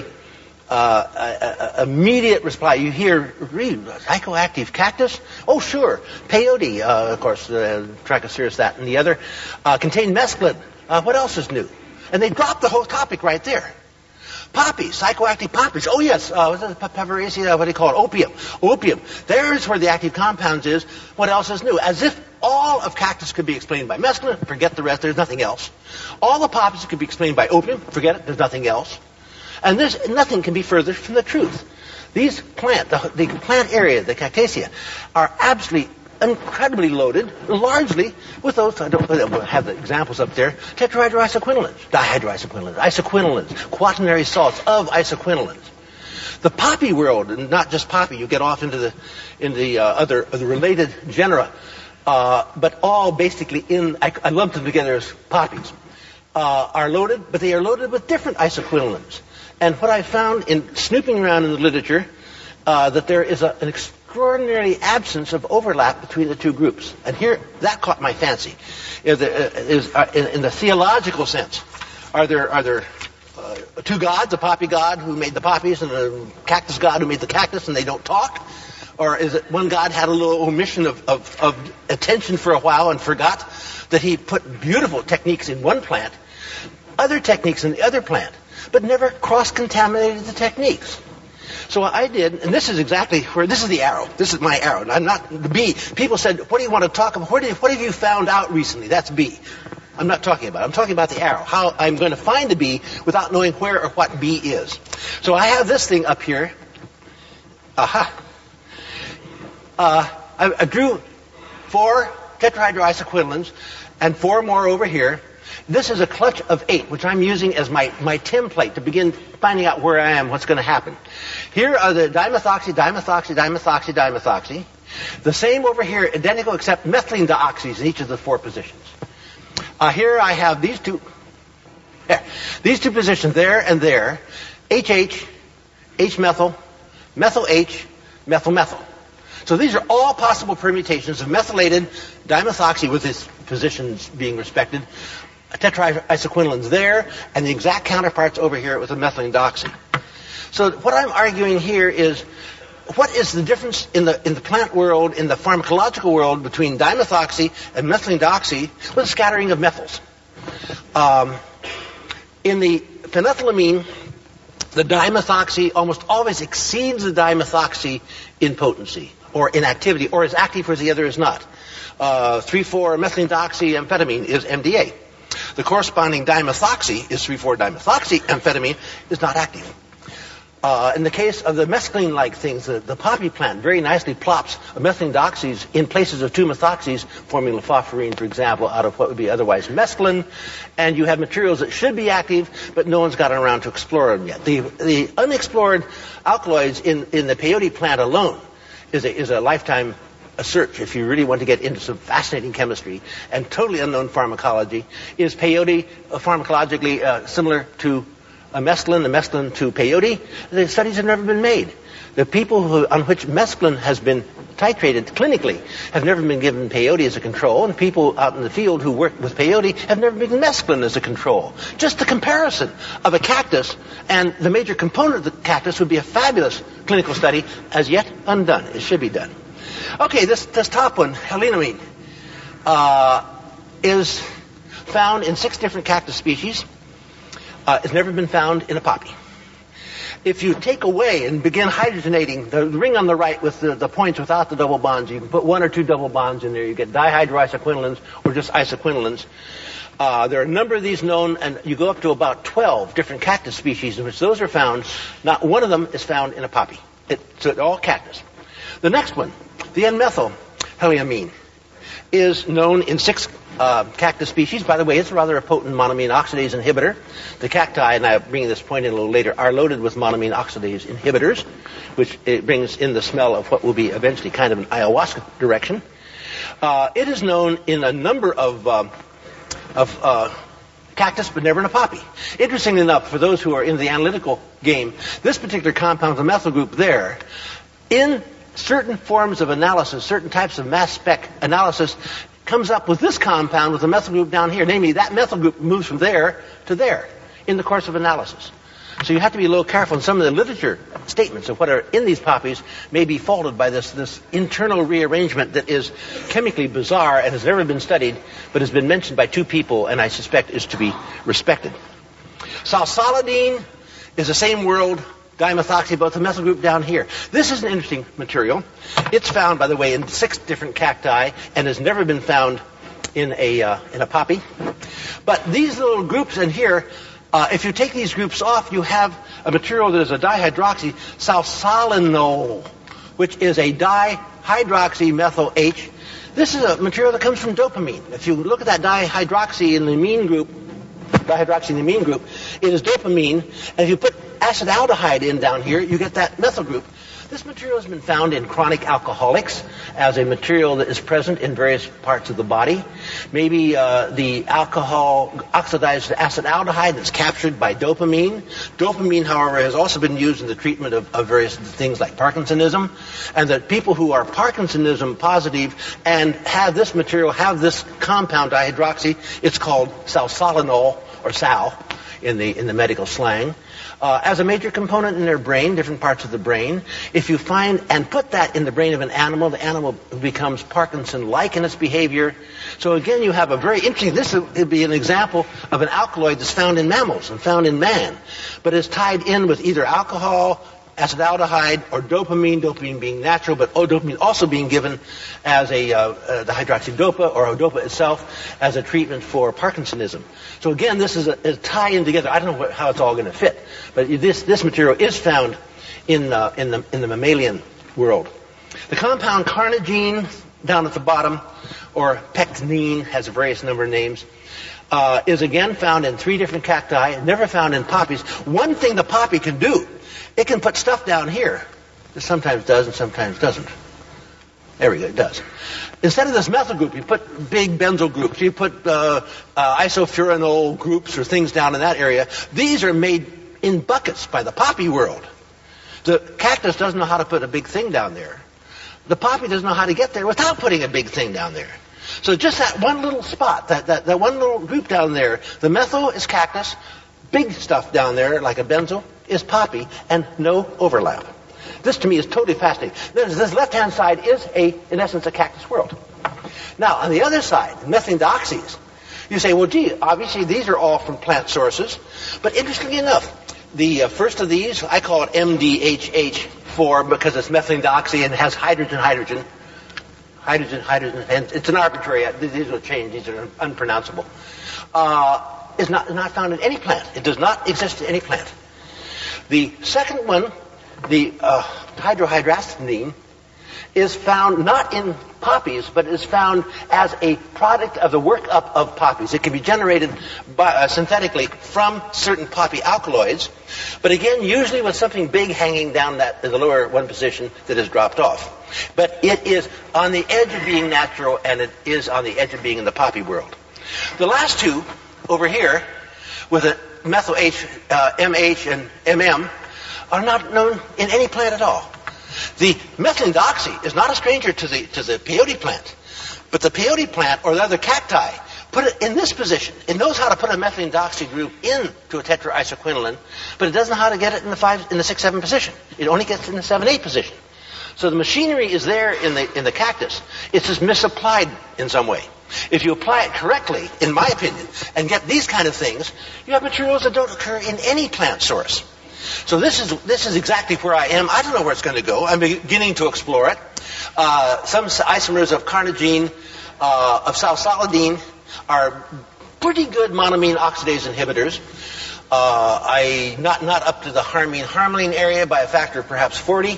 S4: Uh, a, a, immediate reply. You hear, really, psychoactive cactus? Oh, sure. Peyote, uh, of course, uh, Trichocereus, that and the other, uh, contain mescaline. Uh, what else is new? And they drop the whole topic right there. Poppies, psychoactive poppies. Oh, yes, uh, what's it, Paveraceae, uh, what do you call it? Opium. Opium. There's where the active compounds is. What else is new? As if all of cactus could be explained by mescaline. Forget the rest. There's nothing else. All the poppies could be explained by opium. Forget it. There's nothing else. And there's nothing can be further from the truth. These plant, the, the plant area, the cactaceae, are absolutely incredibly loaded, largely with those, I don't have the examples up there, tetrahydroisoquinolines, dihydroisoquinolines, isoquinolines, quaternary salts of isoquinolines. The poppy world, and not just poppy, you get off into the, in the uh, other, the related genera, uh, but all basically in, I, I lump them together as poppies, uh, are loaded, but they are loaded with different isoquinolines. And what I found in snooping around in the literature, uh, that there is a, an extraordinary absence of overlap between the two groups. And here, that caught my fancy. Is, is, uh, in, in the theological sense, are there are there uh, two gods, a poppy god who made the poppies and a cactus god who made the cactus, and they don't talk? Or is it one god had a little omission of, of, of attention for a while and forgot that he put beautiful techniques in one plant, other techniques in the other plant, but never cross-contaminated the techniques. So what I did, and this is exactly where, this is the arrow. This is my arrow. I'm not the bee. People said, what do you want to talk about? What, do you, what have you found out recently? That's bee. I'm not talking about it. I'm talking about the arrow. How I'm going to find a bee without knowing where or what bee is. So I have this thing up here. Aha. Uh, I, I drew four tetrahydroisoquinolines and four more over here. This is a clutch of eight, which I'm using as my, my template to begin finding out where I am, what's going to happen. Here are the dimethoxy, dimethoxy, dimethoxy, dimethoxy. The same over here, identical except methylene dioxys in each of the four positions. Uh, here I have these two, yeah, these two positions there and there. H H, H-methyl, methyl-H, methyl-methyl. So these are all possible permutations of methylated dimethoxy with its positions being respected. Tetraisoquinolines there, and the exact counterparts over here with the methylene doxy. So what I'm arguing here is, what is the difference in the in the plant world, in the pharmacological world, between dimethoxy and methylene doxy with a scattering of methyls? Um, in the phenethylamine, the dimethoxy almost always exceeds the dimethoxy in potency or in activity, or is active whereas the other is not. Uh, three four methylene doxy amphetamine is M D A. The corresponding dimethoxy is three four dimethoxy amphetamine is not active. Uh, in the case of the mescaline-like things, the, the poppy plant very nicely plops methylene doxies in places of two methoxys, forming lefauferine, for example, out of what would be otherwise mescaline. And you have materials that should be active, but no one's gotten around to explore them yet. The, the unexplored alkaloids in, in the peyote plant alone is a, is a lifetime a search, if you really want to get into some fascinating chemistry and totally unknown pharmacology. Is peyote uh, pharmacologically uh, similar to a mescaline, the mescaline to peyote? The studies have never been made. The people who, on which mescaline has been titrated clinically have never been given peyote as a control, and people out in the field who work with peyote have never been given mescaline as a control. Just the comparison of a cactus and the major component of the cactus would be a fabulous clinical study, as yet undone. It should be done. Okay, this, this top one, helenamine, uh, is found in six different cactus species. Uh, it's never been found in a poppy. If you take away and begin hydrogenating the ring on the right with the, the points without the double bonds, you can put one or two double bonds in there. You get dihydroisoquinolines or just isoquinolines. Uh, there are a number of these known, and you go up to about twelve different cactus species in which those are found. Not one of them is found in a poppy. It, so it's all cactus. The next one, the N-methyl heliamine, is known in six uh, cactus species. By the way, it's rather a potent monoamine oxidase inhibitor. The cacti, and I'll bring this point in a little later, are loaded with monoamine oxidase inhibitors, which it brings in the smell of what will be eventually kind of an ayahuasca direction. Uh, it is known in a number of, um, of uh, cactus, but never in a poppy. Interestingly enough, for those who are in the analytical game, this particular compound, the methyl group there, in certain forms of analysis, certain types of mass spec analysis, comes up with this compound with the methyl group down here. Namely, that methyl group moves from there to there in the course of analysis. So you have to be a little careful, and some of the literature statements of what are in these poppies may be faulted by this, this internal rearrangement that is chemically bizarre and has never been studied, but has been mentioned by two people, and I suspect is to be respected. Salsaladine is the same world dimethoxy, but the methyl group down here. This is an interesting material. It's found, by the way, in six different cacti and has never been found in a uh, in a poppy. But these little groups in here, uh, if you take these groups off, you have a material that is a dihydroxy salsalinol, which is a dihydroxy methyl H. This is a material that comes from dopamine. If you look at that dihydroxy in the amine group, dihydroxy in the amine group, it is dopamine, and if you put acetaldehyde in down here, you get that methyl group. This material has been found in chronic alcoholics as a material that is present in various parts of the body. Maybe uh, the alcohol oxidized acetaldehyde that's captured by dopamine. Dopamine, however, has also been used in the treatment of, of various things like Parkinsonism, and that people who are Parkinsonism positive and have this material, have this compound dihydroxy, it's called salsalinol, or sal in the in the medical slang. Uh, as a major component in their brain, different parts of the brain. If you find and put that in the brain of an animal, the animal becomes Parkinson-like in its behavior. So again, you have a very interesting, this would be an example of an alkaloid that's found in mammals and found in man, but is tied in with either alcohol, acetaldehyde, or dopamine, dopamine being natural, but dopamine also being given as a, uh, uh, the hydroxydopa or Odopa itself as a treatment for Parkinsonism. So again, this is a, a tie-in together. I don't know what, how it's all going to fit, but this, this material is found in, uh, in, the, in the mammalian world. The compound carnogene down at the bottom, or pectinine, has a various number of names, uh, is again found in three different cacti, never found in poppies. One thing the poppy can do, it can put stuff down here. It sometimes does and sometimes doesn't. There we go, it does. Instead of this methyl group, you put big benzyl groups. You put uh, uh, isofuranol groups or things down in that area. These are made in buckets by the poppy world. The cactus doesn't know how to put a big thing down there. The poppy doesn't know how to get there without putting a big thing down there. So just that one little spot, that, that, that one little group down there, the methyl is cactus, big stuff down there like a benzyl is poppy, and no overlap. This to me is totally fascinating. This, this left-hand side is, a, in essence, a cactus world. Now, on the other side, methylene dioxys, you say, well, gee, obviously these are all from plant sources. But interestingly enough, the uh, first of these, I call it M D H H four because it's methylene dioxy and has hydrogen, hydrogen, hydrogen, hydrogen, and it's an arbitrary, these will change, these are unpronounceable, uh, is not, not found in any plant. It does not exist in any plant. The second one, the uh, hydrohydrastinine, is found not in poppies, but is found as a product of the workup of poppies. It can be generated by, uh, synthetically from certain poppy alkaloids, but again, usually with something big hanging down that in the lower one position that is dropped off. But it is on the edge of being natural, and it is on the edge of being in the poppy world. The last two over here, with a methyl H, uh, M H and M M, are not known in any plant at all. The methylene dioxy is not a stranger to the to the peyote plant, but the peyote plant or the other cacti put it in this position. It knows how to put a methylene dioxy group into a tetraisoquinoline, but it doesn't know how to get it in the five in the six seven position. It only gets it in the seven eight position. So the machinery is there in the in the cactus. It's just misapplied in some way. If you apply it correctly, in my opinion, and get these kind of things, you have materials that don't occur in any plant source. So this is this is exactly where I am. I don't know where it's going to go. I'm beginning to explore it. Uh, some isomers of carnogene, uh, of salsaladine, are pretty good monoamine oxidase inhibitors. Uh, I not not up to the harmine harmaline area by a factor of perhaps forty,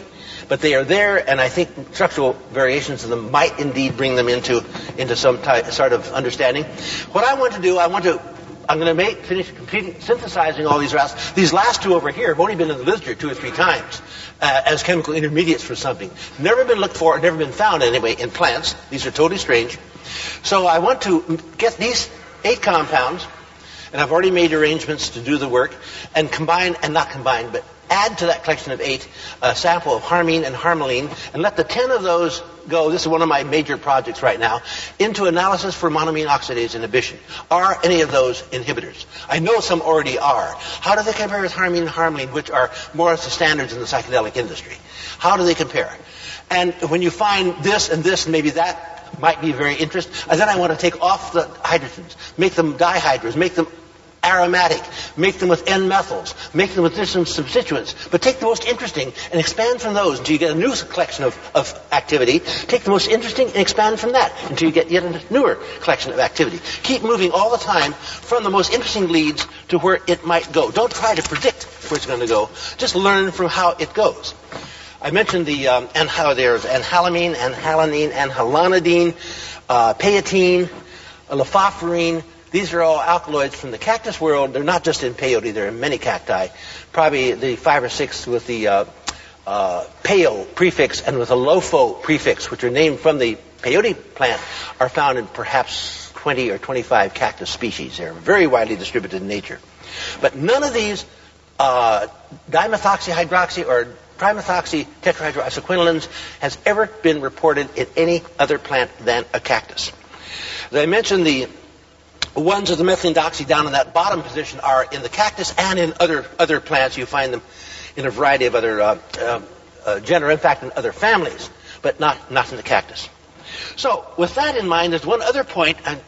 S4: But they are there, and I think structural variations of them might indeed bring them into, into some type, sort of understanding. What I want to do, I want to, I'm going to make, finish completing, synthesizing all these routes. These last two over here have only been in the literature two or three times uh, as chemical intermediates for something. Never been looked for, never been found anyway in plants. These are totally strange. So I want to get these eight compounds, and I've already made arrangements to do the work, and combine, and not combine, but add to that collection of eight a sample of harmine and harmaline, and let the ten of those go, this is one of my major projects right now, into analysis for monoamine oxidase inhibition. Are any of those inhibitors? I know some already are. How do they compare with harmine and harmaline, which are more or less the standards in the psychedelic industry? How do they compare? And when you find this and this and maybe that might be very interesting, and then I want to take off the hydrogens, make them dihydros, make them aromatic, make them with N-methyls, make them with different substituents, but take the most interesting and expand from those until you get a new collection of, of activity. Take the most interesting and expand from that until you get yet a newer collection of activity. Keep moving all the time from the most interesting leads to where it might go. Don't try to predict where it's going to go. Just learn from how it goes. I mentioned the um, and how there's anhalamine, anhalanine, anhalanidine, uh, peyotine, lefauverine. These are all alkaloids from the cactus world. They're not just in peyote. They're in many cacti. Probably the five or six with the uh, uh, peo prefix and with a lofo prefix, which are named from the peyote plant, are found in perhaps twenty or twenty-five cactus species. They're very widely distributed in nature. But none of these uh, dimethoxyhydroxy or trimethoxy tetrahydroisoquinolines has ever been reported in any other plant than a cactus. As I mentioned, the ones of the methylene doxy down in that bottom position are in the cactus and in other other plants. You find them in a variety of other uh, uh, uh, genera, in fact, in other families, but not, not in the cactus. So, with that in mind, there's one other point, and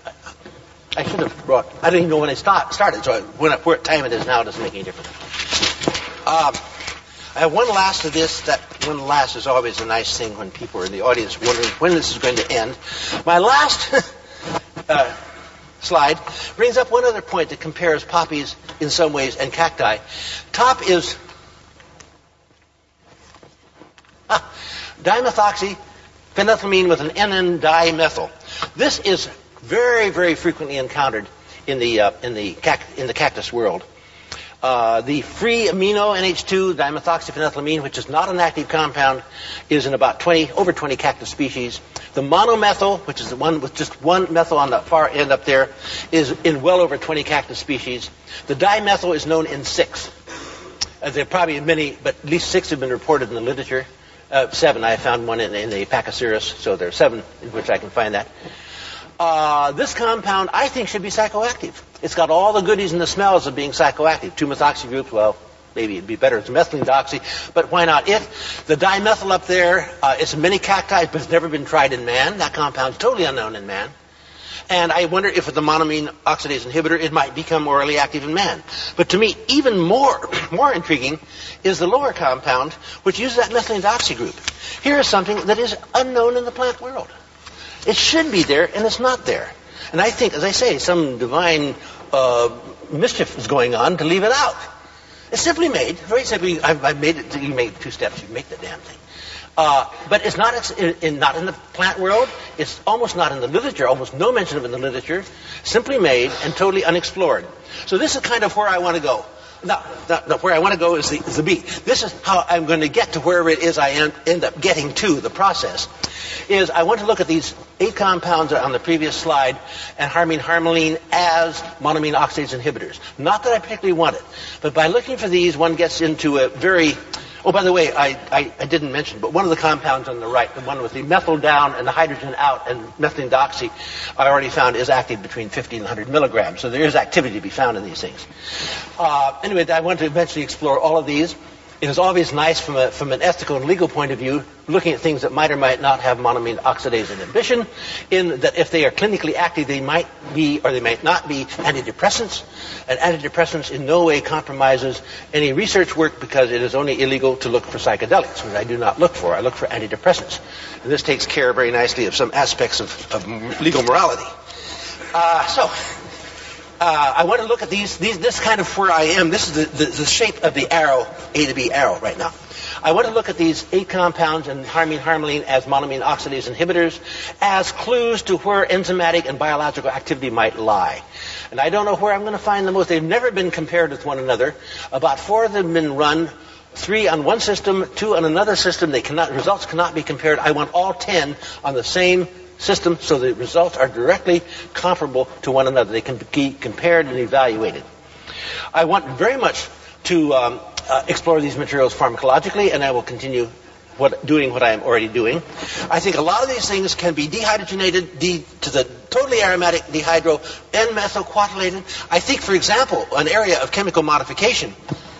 S4: I should have brought, I don't even know when I start, started, so when, what time it is now doesn't make any difference. Um, I have one last of this. That one last is always a nice thing when people are in the audience wondering when this is going to end. My last uh, slide brings up one other point that compares poppies in some ways and cacti. Top is ah, dimethoxy phenethylamine with an N N dimethyl. This is very, very frequently encountered in the uh, in the cac- in the cactus world. Uh, the free amino N H two dimethoxyphenethylamine, which is not an active compound, is in about twenty, over twenty cactus species. The monomethyl, which is the one with just one methyl on the far end up there, is in well over twenty cactus species. The dimethyl is known in six. Uh, there are probably many, but at least six have been reported in the literature. Uh, seven, I found one in, in the Pachycereus, so there are seven in which I can find that. Uh, this compound, I think, should be psychoactive. It's got all the goodies and the smells of being psychoactive. Two methoxy groups, well, maybe it'd be better as methylene doxy, but why not it? The dimethyl up there, uh, it's in many cacti, but it's never been tried in man. That compound's totally unknown in man. And I wonder if with the monoamine oxidase inhibitor, it might become orally active in man. But to me, even more, more intriguing is the lower compound, which uses that methylene doxy group. Here is something that is unknown in the plant world. It should be there, and it's not there. And I think, as I say, some divine uh, mischief is going on to leave it out. It's simply made, very simply, I've, I've made it, you made two steps, you make the damn thing. Uh, but it's not in, in, not in the plant world, it's almost not in the literature, almost no mention of it in the literature, simply made and totally unexplored. So this is kind of where I want to go. No, no, no, where I want to go is the, is the B. This is how I'm going to get to wherever it is I end, end up getting to, the process. Is I want to look at these eight compounds on the previous slide and harmine harmaline as monoamine oxidase inhibitors. Not that I particularly want it, but by looking for these, one gets into a very... Oh, by the way, I, I, I didn't mention, but one of the compounds on the right, the one with the methyl down and the hydrogen out and methylene doxy, I already found is active between fifty and one hundred milligrams. So there is activity to be found in these things. Uh, anyway, I want to eventually explore all of these. It is always nice from a, from an ethical and legal point of view, looking at things that might or might not have monoamine oxidase inhibition, in that if they are clinically active, they might be or they might not be antidepressants. And antidepressants in no way compromises any research work because it is only illegal to look for psychedelics, which I do not look for. I look for antidepressants. And this takes care very nicely of some aspects of, of legal morality. Uh, so... Uh, I want to look at these, these, this kind of where I am. This is the, the, the shape of the arrow, A to B arrow right now. I want to look at these eight compounds and harmine harmaline as monoamine oxidase inhibitors as clues to where enzymatic and biological activity might lie. And I don't know where I'm going to find the most. They've never been compared with one another. About four of them have been run, three on one system, two on another system. They cannot, results cannot be compared. I want all ten on the same system so the results are directly comparable to one another. They can be compared and evaluated. I want very much to um, uh, explore these materials pharmacologically, and I will continue what, doing what I am already doing. I think a lot of these things can be dehydrogenated de- to the totally aromatic dehydro N-methylquatylated. I think, for example, an area of chemical modification,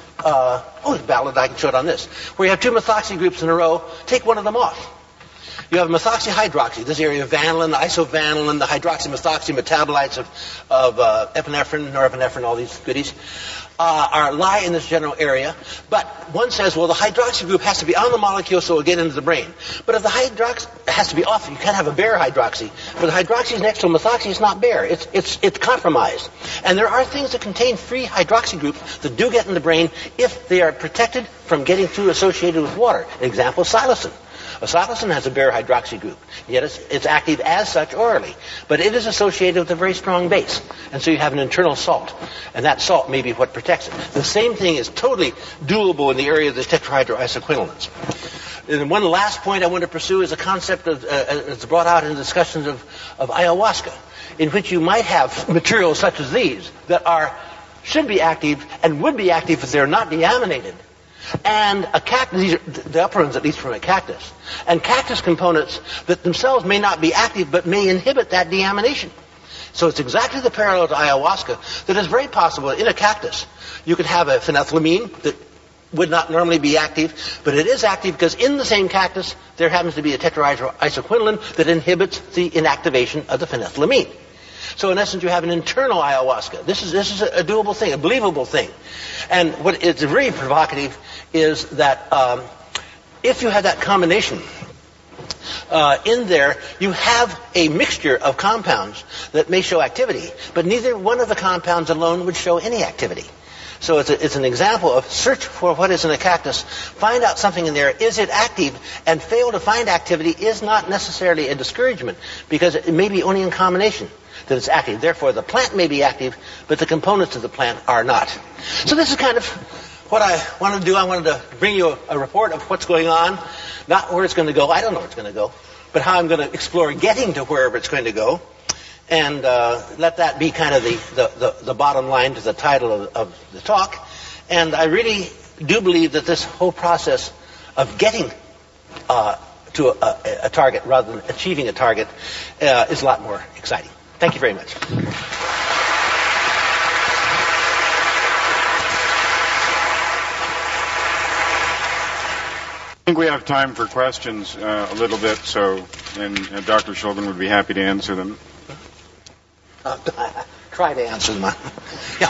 S4: uh, oh, it's valid, I can show it on this, where you have two methoxy groups in a row, take one of them off. You have methoxyhydroxy, this area of vanillin, isovanillin, the hydroxymethoxy metabolites of, of uh, epinephrine, norepinephrine, all these goodies, uh, are lie in this general area. But one says, well, the hydroxy group has to be on the molecule so it will get into the brain. But if the hydroxy has to be off, you can't have a bare hydroxy. But the hydroxy is next to a methoxy, it's not bare. It's, it's, it's compromised. And there are things that contain free hydroxy groups that do get in the brain if they are protected from getting too associated with water. An example, psilocin. Psilocin has a bare hydroxy group, yet it's, it's active as such orally. But it is associated with a very strong base. And so you have an internal salt. And that salt may be what protects it. The same thing is totally doable in the area of the tetrahydroisoquinolines. And one last point I want to pursue is a concept of, uh, it's brought out in discussions of, of ayahuasca, in which you might have materials such as these that are, should be active and would be active if they're not deaminated. And a cactus, these are the upper ones at least from a cactus, and cactus components that themselves may not be active but may inhibit that deamination. So it's exactly the parallel to ayahuasca that is very possible in a cactus. You could have a phenethylamine that would not normally be active, but it is active because in the same cactus there happens to be a tetrahydroisoquinoline that inhibits the inactivation of the phenethylamine. So in essence, you have an internal ayahuasca. This is this is a doable thing, a believable thing. And what is very provocative is that um, if you have that combination uh, in there, you have a mixture of compounds that may show activity, but neither one of the compounds alone would show any activity. So it's, a, it's an example of search for what is in a cactus, find out something in there, is it active, and fail to find activity is not necessarily a discouragement, because it may be only in combination that it's active. Therefore, the plant may be active, but the components of the plant are not. So this is kind of what I wanted to do. I wanted to bring you a, a report of what's going on, not where it's going to go. I don't know where it's going to go, but how I'm going to explore getting to wherever it's going to go, and uh, let that be kind of the, the, the, the bottom line to the title of, of the talk. And I really do believe that this whole process of getting uh, to a, a, a target rather than achieving a target uh, is a lot more exciting. Thank you very much.
S3: I think we have time for questions uh, a little bit, so and uh, Doctor Shulgin would be happy to answer them.
S4: Uh, try to answer them. Yeah.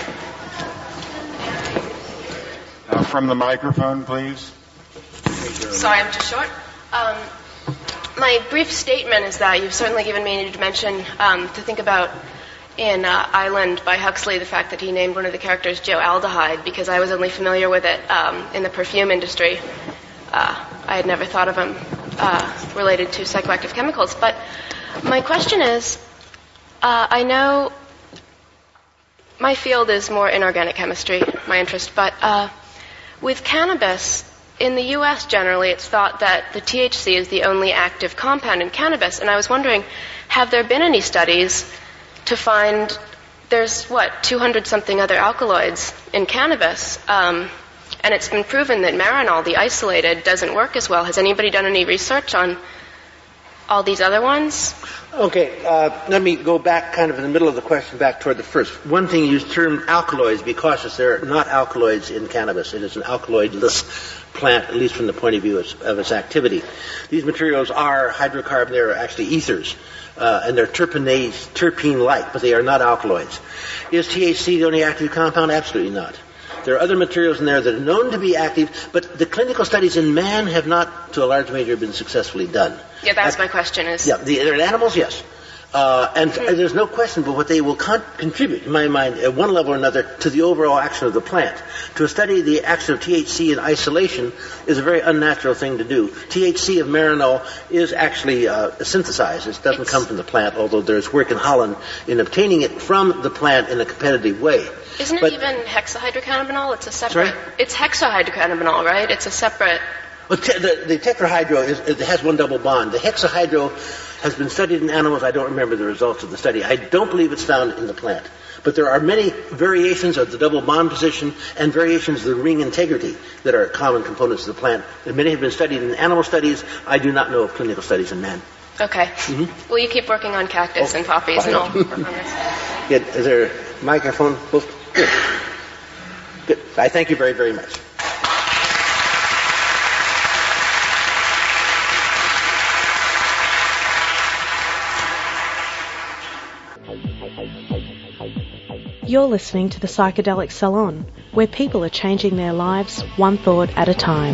S3: Uh, from the microphone, please.
S5: Sorry, I'm too short. Um, my brief statement is that you've certainly given me a dimension um, to think about in uh, Island by Huxley, the fact that he named one of the characters Joe Aldehyde, because I was only familiar with it um, in the perfume industry. Uh, I had never thought of him uh, related to psychoactive chemicals. But my question is, uh, I know my field is more inorganic chemistry, my interest, but uh, with cannabis, in the U S generally, it's thought that the T H C is the only active compound in cannabis. And I was wondering, have there been any studies to find there's, what, two hundred something other alkaloids in cannabis? Um, and it's been proven that Marinol, the isolated, doesn't work as well. Has anybody done any research on all these other ones?
S4: Okay, uh, let me go back kind of in the middle of the question back toward the first. One thing you termed alkaloids, be cautious, there are not alkaloids in cannabis. It is an alkaloidless plant, at least from the point of view of, of its activity. These materials are hydrocarbon, they're actually ethers, uh, and they're terpenase, terpene-like, but they are not alkaloids. Is T H C the only active compound? Absolutely not. There are other materials in there that are known to be active, but the clinical studies in man have not, to a large measure, been successfully done.
S5: Yeah, that's my question. Is
S4: yeah, the, they're in animals, yes. Uh, and mm-hmm. there's no question but what they will con- contribute, in my mind, at one level or another, to the overall action of the plant. To study the action of T H C in isolation is a very unnatural thing to do. T H C of marinol is actually uh, synthesized. It doesn't come from the plant, although there's work in Holland in obtaining it from the plant in a competitive way.
S5: Isn't it but, even hexahydrocannabinol? It's a separate...
S4: Sorry?
S5: It's hexahydrocannabinol, right? It's a separate...
S4: Well, te- the, the tetrahydro is, it has one double bond. The hexahydro has been studied in animals. I don't remember the results of the study. I don't believe it's found in the plant. But there are many variations of the double bond position and variations of the ring integrity that are common components of the plant. And many have been studied in animal studies. I do not know of clinical studies in man.
S5: Okay.
S4: Mm-hmm.
S5: Well, you keep working on cactus
S4: oh,
S5: and poppies
S4: fine.
S5: and I'll work on this.
S4: Good. Is there a microphone? Good. Good. I thank you very, very much.
S6: You're listening to the Psychedelic Salon, where people are changing their lives one thought at a time.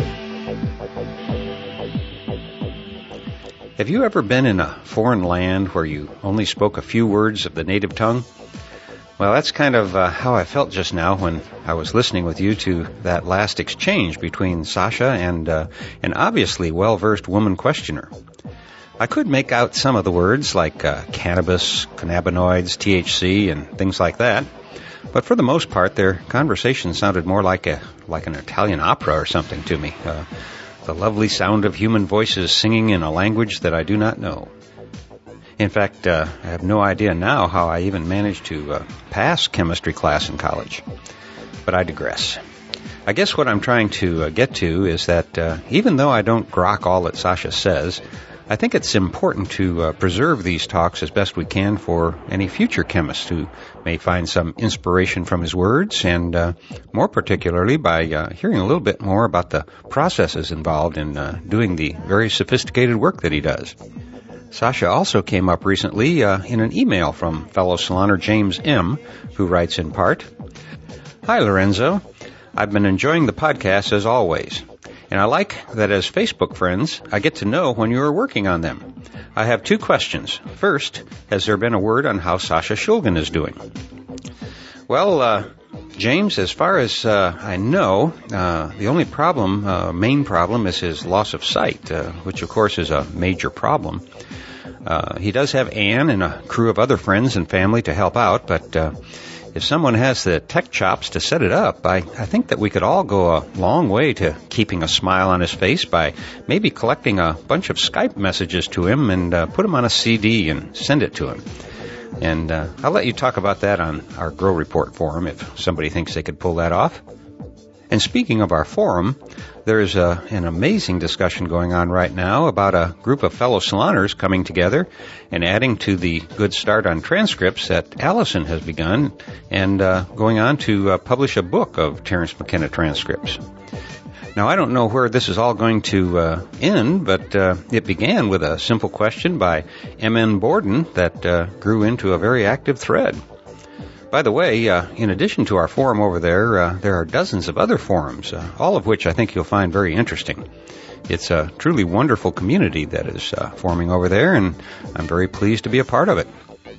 S2: Have you ever been in a foreign land where you only spoke a few words of the native tongue? Well, that's kind of uh, how I felt just now when I was listening with you to that last exchange between Sasha and uh, an obviously well-versed woman questioner. I could make out some of the words like uh, cannabis, cannabinoids, T H C, and things like that. But for the most part, their conversation sounded more like a like an Italian opera or something to me. Uh, the lovely sound of human voices singing in a language that I do not know. In fact, uh, I have no idea now how I even managed to uh, pass chemistry class in college. But I digress. I guess what I'm trying to uh, get to is that uh, even though I don't grok all that Sasha says, I think it's important to uh, preserve these talks as best we can for any future chemists who may find some inspiration from his words, and uh, more particularly by uh, hearing a little bit more about the processes involved in uh, doing the very sophisticated work that he does. Sasha also came up recently uh, in an email from fellow saloner James M., who writes in part, "Hi, Lorenzo. I've been enjoying the podcast as always. And I like that as Facebook friends, I get to know when you are working on them. I have two questions. First, has there been a word on how Sasha Shulgin is doing?" Well, uh, James, as far as uh, I know, uh, the only problem, uh, main problem, is his loss of sight, uh, which of course is a major problem. Uh, he does have Anne and a crew of other friends and family to help out, but uh, if someone has the tech chops to set it up, I, I think that we could all go a long way to keeping a smile on his face by maybe collecting a bunch of Skype messages to him and uh, put them on a C D and send it to him. And uh, I'll let you talk about that on our Grow Report forum if somebody thinks they could pull that off. And speaking of our forum, there's a, an amazing discussion going on right now about a group of fellow saloners coming together and adding to the good start on transcripts that Allison has begun and uh, going on to uh, publish a book of Terence McKenna transcripts. Now, I don't know where this is all going to uh, end, but uh, it began with a simple question by M N Borden that uh, grew into a very active thread. By the way, uh, in addition to our forum over there, uh, there are dozens of other forums, uh, all of which I think you'll find very interesting. It's a truly wonderful community that is uh, forming over there, and I'm very pleased to be a part of it.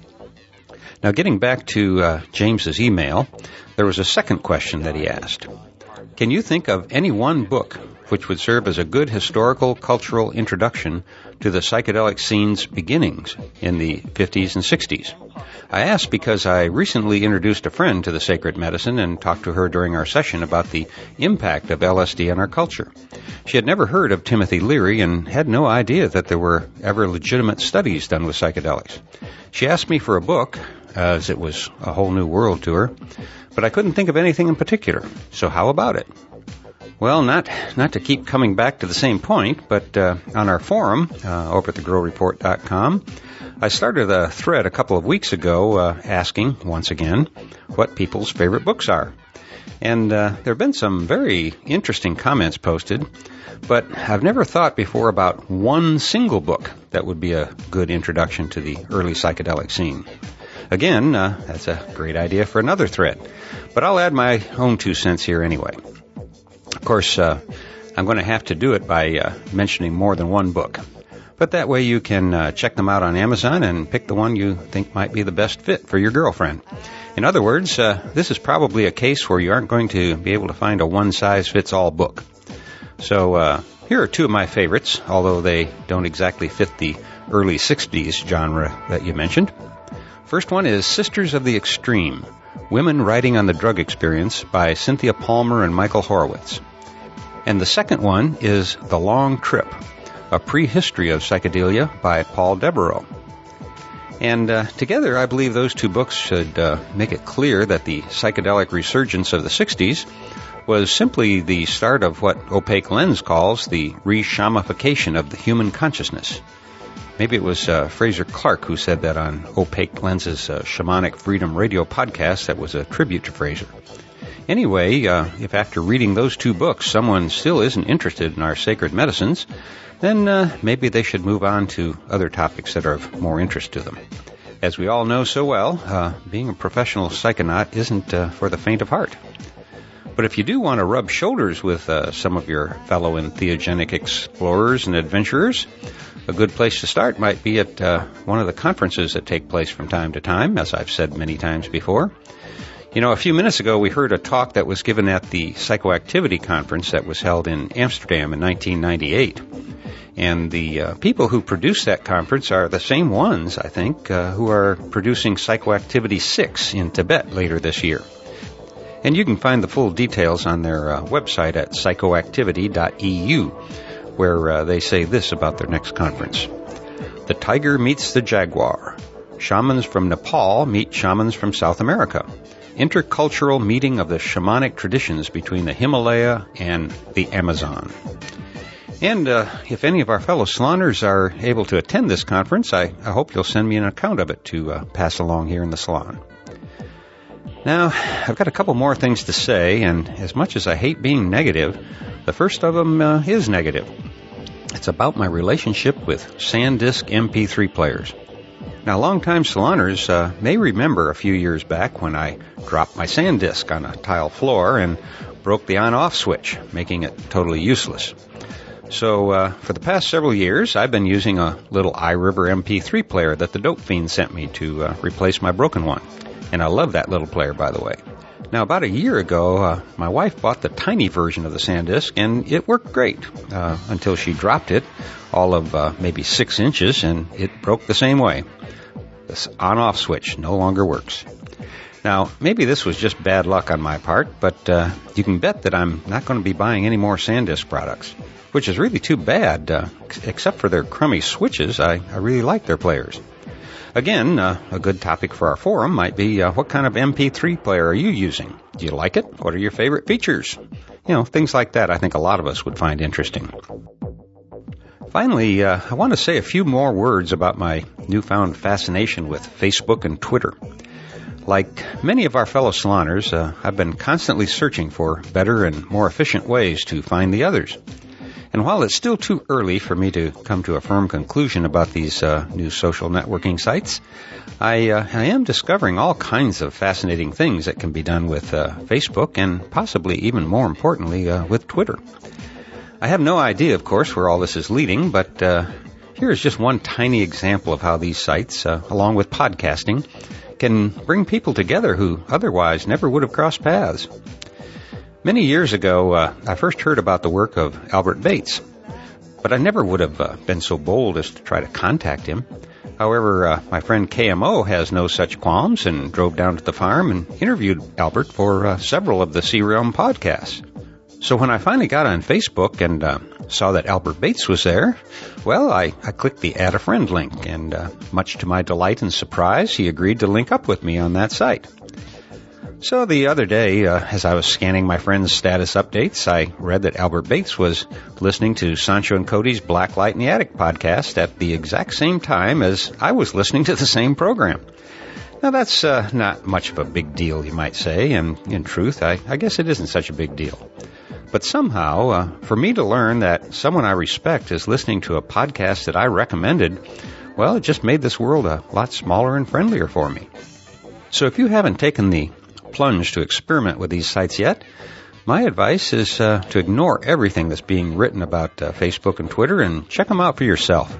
S2: Now, getting back to uh, James's email, there was a second question that he asked. Can you think of any one book which would serve as a good historical, cultural introduction to the psychedelic scene's beginnings in the fifties and sixties? I asked because I recently introduced a friend to the sacred medicine and talked to her during our session about the impact of L S D on our culture. She had never heard of Timothy Leary and had no idea that there were ever legitimate studies done with psychedelics. She asked me for a book, as it was a whole new world to her, but I couldn't think of anything in particular. So how about it? Well, not not to keep coming back to the same point, but uh, on our forum uh, over at the grow report dot com, I started a thread a couple of weeks ago uh, asking, once again, what people's favorite books are. And uh, there have been some very interesting comments posted, but I've never thought before about one single book that would be a good introduction to the early psychedelic scene. Again, uh, that's a great idea for another thread, but I'll add my own two cents here anyway. Of course, uh, I'm going to have to do it by uh, mentioning more than one book. But that way you can uh, check them out on Amazon and pick the one you think might be the best fit for your girlfriend. In other words, uh, this is probably a case where you aren't going to be able to find a one-size-fits-all book. So uh, here are two of my favorites, although they don't exactly fit the early sixties genre that you mentioned. First one is Sisters of the Extreme, Women Writing on the Drug Experience by Cynthia Palmer and Michael Horowitz. And the second one is The Long Trip, A Prehistory of Psychedelia by Paul Devereaux. And uh, together, I believe those two books should uh, make it clear that the psychedelic resurgence of the sixties was simply the start of what Opaque Lens calls the re-shamification of the human consciousness. Maybe it was uh, Fraser Clark who said that on Opaque Lens's uh, Shamanic Freedom Radio podcast that was a tribute to Fraser. Anyway, uh, if after reading those two books someone still isn't interested in our sacred medicines, then uh, maybe they should move on to other topics that are of more interest to them. As we all know so well, uh, being a professional psychonaut isn't uh, for the faint of heart. But if you do want to rub shoulders with uh, some of your fellow entheogenic explorers and adventurers, a good place to start might be at uh, one of the conferences that take place from time to time, as I've said many times before. You know, a few minutes ago we heard a talk that was given at the Psychoactivity Conference that was held in Amsterdam in nineteen ninety-eight. And the uh, people who produced that conference are the same ones, I think, uh, who are producing Psychoactivity six in Tibet later this year. And you can find the full details on their uh, website at psychoactivity dot e u, where uh, they say this about their next conference. The tiger meets the jaguar. Shamans from Nepal meet shamans from South America. Intercultural meeting of the shamanic traditions between the Himalaya and the Amazon. And uh, if any of our fellow saloners are able to attend this conference, I, I hope you'll send me an account of it to uh, pass along here in the salon. Now, I've got a couple more things to say, and as much as I hate being negative, the first of them uh, is negative. It's about my relationship with SanDisk M P three players. Now, longtime saloners uh, may remember a few years back when I dropped my SanDisk on a tile floor and broke the on-off switch, making it totally useless. So, uh, for the past several years, I've been using a little iRiver M P three player that the Dope Fiend sent me to uh, replace my broken one. And I love that little player, by the way. Now, about a year ago, uh, my wife bought the tiny version of the SanDisk, and it worked great uh, until she dropped it all of uh, maybe six inches, and it broke the same way. This on-off switch no longer works. Now, maybe this was just bad luck on my part, but uh, you can bet that I'm not going to be buying any more SanDisk products, which is really too bad. Uh, except for their crummy switches, I, I really like their players. Again, uh, a good topic for our forum might be, uh, what kind of M P three player are you using? Do you like it? What are your favorite features? You know, things like that I think a lot of us would find interesting. Finally, uh, I want to say a few more words about my newfound fascination with Facebook and Twitter. Like many of our fellow saloners, uh, I've been constantly searching for better and more efficient ways to find the others. And while it's still too early for me to come to a firm conclusion about these uh, new social networking sites, I, uh, I am discovering all kinds of fascinating things that can be done with uh, Facebook and possibly even more importantly uh, with Twitter. I have no idea, of course, where all this is leading, but uh, here is just one tiny example of how these sites, uh, along with podcasting, can bring people together who otherwise never would have crossed paths. Many years ago, uh, I first heard about the work of Albert Bates, but I never would have uh, been so bold as to try to contact him. However, uh, my friend K M O has no such qualms and drove down to the farm and interviewed Albert for uh, several of the Sea Realm podcasts. So when I finally got on Facebook and uh, saw that Albert Bates was there, well, I, I clicked the Add a Friend link, and uh, much to my delight and surprise, he agreed to link up with me on that site. So the other day, uh, as I was scanning my friend's status updates, I read that Albert Bates was listening to Sancho and Cody's Black Light in the Attic podcast at the exact same time as I was listening to the same program. Now, that's uh, not much of a big deal, you might say, and in truth, I, I guess it isn't such a big deal. But somehow, uh, for me to learn that someone I respect is listening to a podcast that I recommended, well, it just made this world a lot smaller and friendlier for me. So if you haven't taken the plunge to experiment with these sites yet, my advice is uh, to ignore everything that's being written about uh, Facebook and Twitter and check them out for yourself.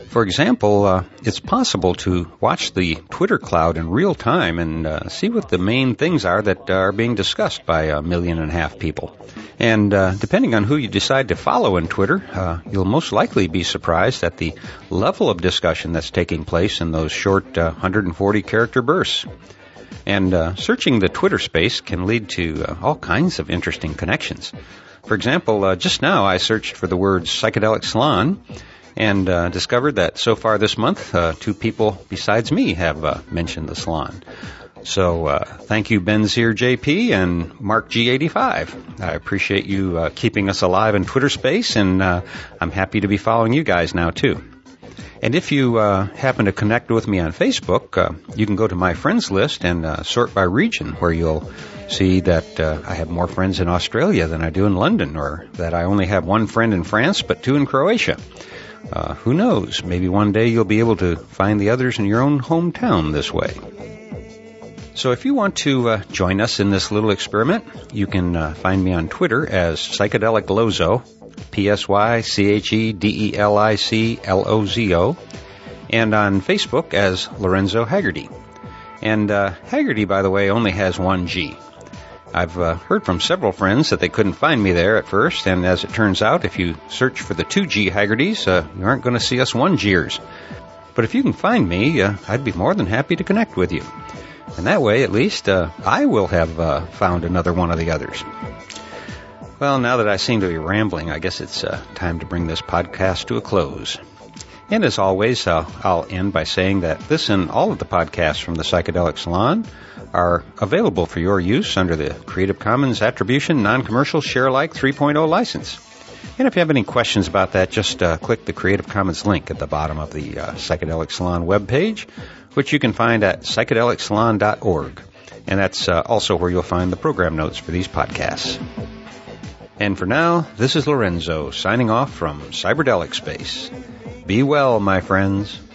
S2: For example, uh, it's possible to watch the Twitter cloud in real time and uh, see what the main things are that are being discussed by a million and a half people. And uh, depending on who you decide to follow in Twitter, uh, you'll most likely be surprised at the level of discussion that's taking place in those short uh, one hundred forty character bursts. And uh, searching the Twitter space can lead to uh, all kinds of interesting connections. For example, uh, just now I searched for the words psychedelic salon and uh, discovered that so far this month, uh, two people besides me have uh, mentioned the salon. So uh, thank you, Benzier J P and Mark G eighty-five. I appreciate you uh, keeping us alive in Twitter space, and uh, I'm happy to be following you guys now, too. And if you uh, happen to connect with me on Facebook, uh, you can go to my friends list and uh, sort by region, where you'll see that uh, I have more friends in Australia than I do in London, or that I only have one friend in France but two in Croatia. Uh, who knows? Maybe one day you'll be able to find the others in your own hometown this way. So if you want to uh, join us in this little experiment, you can uh, find me on Twitter as Psychedelic Lozo, P S Y C H E D E L I C L O Z O, and on Facebook as Lorenzo Haggerty. And uh, Haggerty, by the way, only has one G. I've uh, heard from several friends that they couldn't find me there at first, and as it turns out, if you search for the two G Haggertys, uh, you aren't going to see us one-Gers. But if you can find me, uh, I'd be more than happy to connect with you. And that way, at least, uh, I will have uh, found another one of the others. Well, now that I seem to be rambling, I guess it's uh, time to bring this podcast to a close. And as always, uh, I'll end by saying that this and all of the podcasts from the Psychedelic Salon are available for your use under the Creative Commons Attribution Non-Commercial Share-alike three point oh license. And if you have any questions about that, just uh, click the Creative Commons link at the bottom of the uh, Psychedelic Salon webpage, which you can find at psychedelic salon dot org. And that's uh, also where you'll find the program notes for these podcasts. And for now, this is Lorenzo signing off from Cyberdelic Space. Be well, my friends.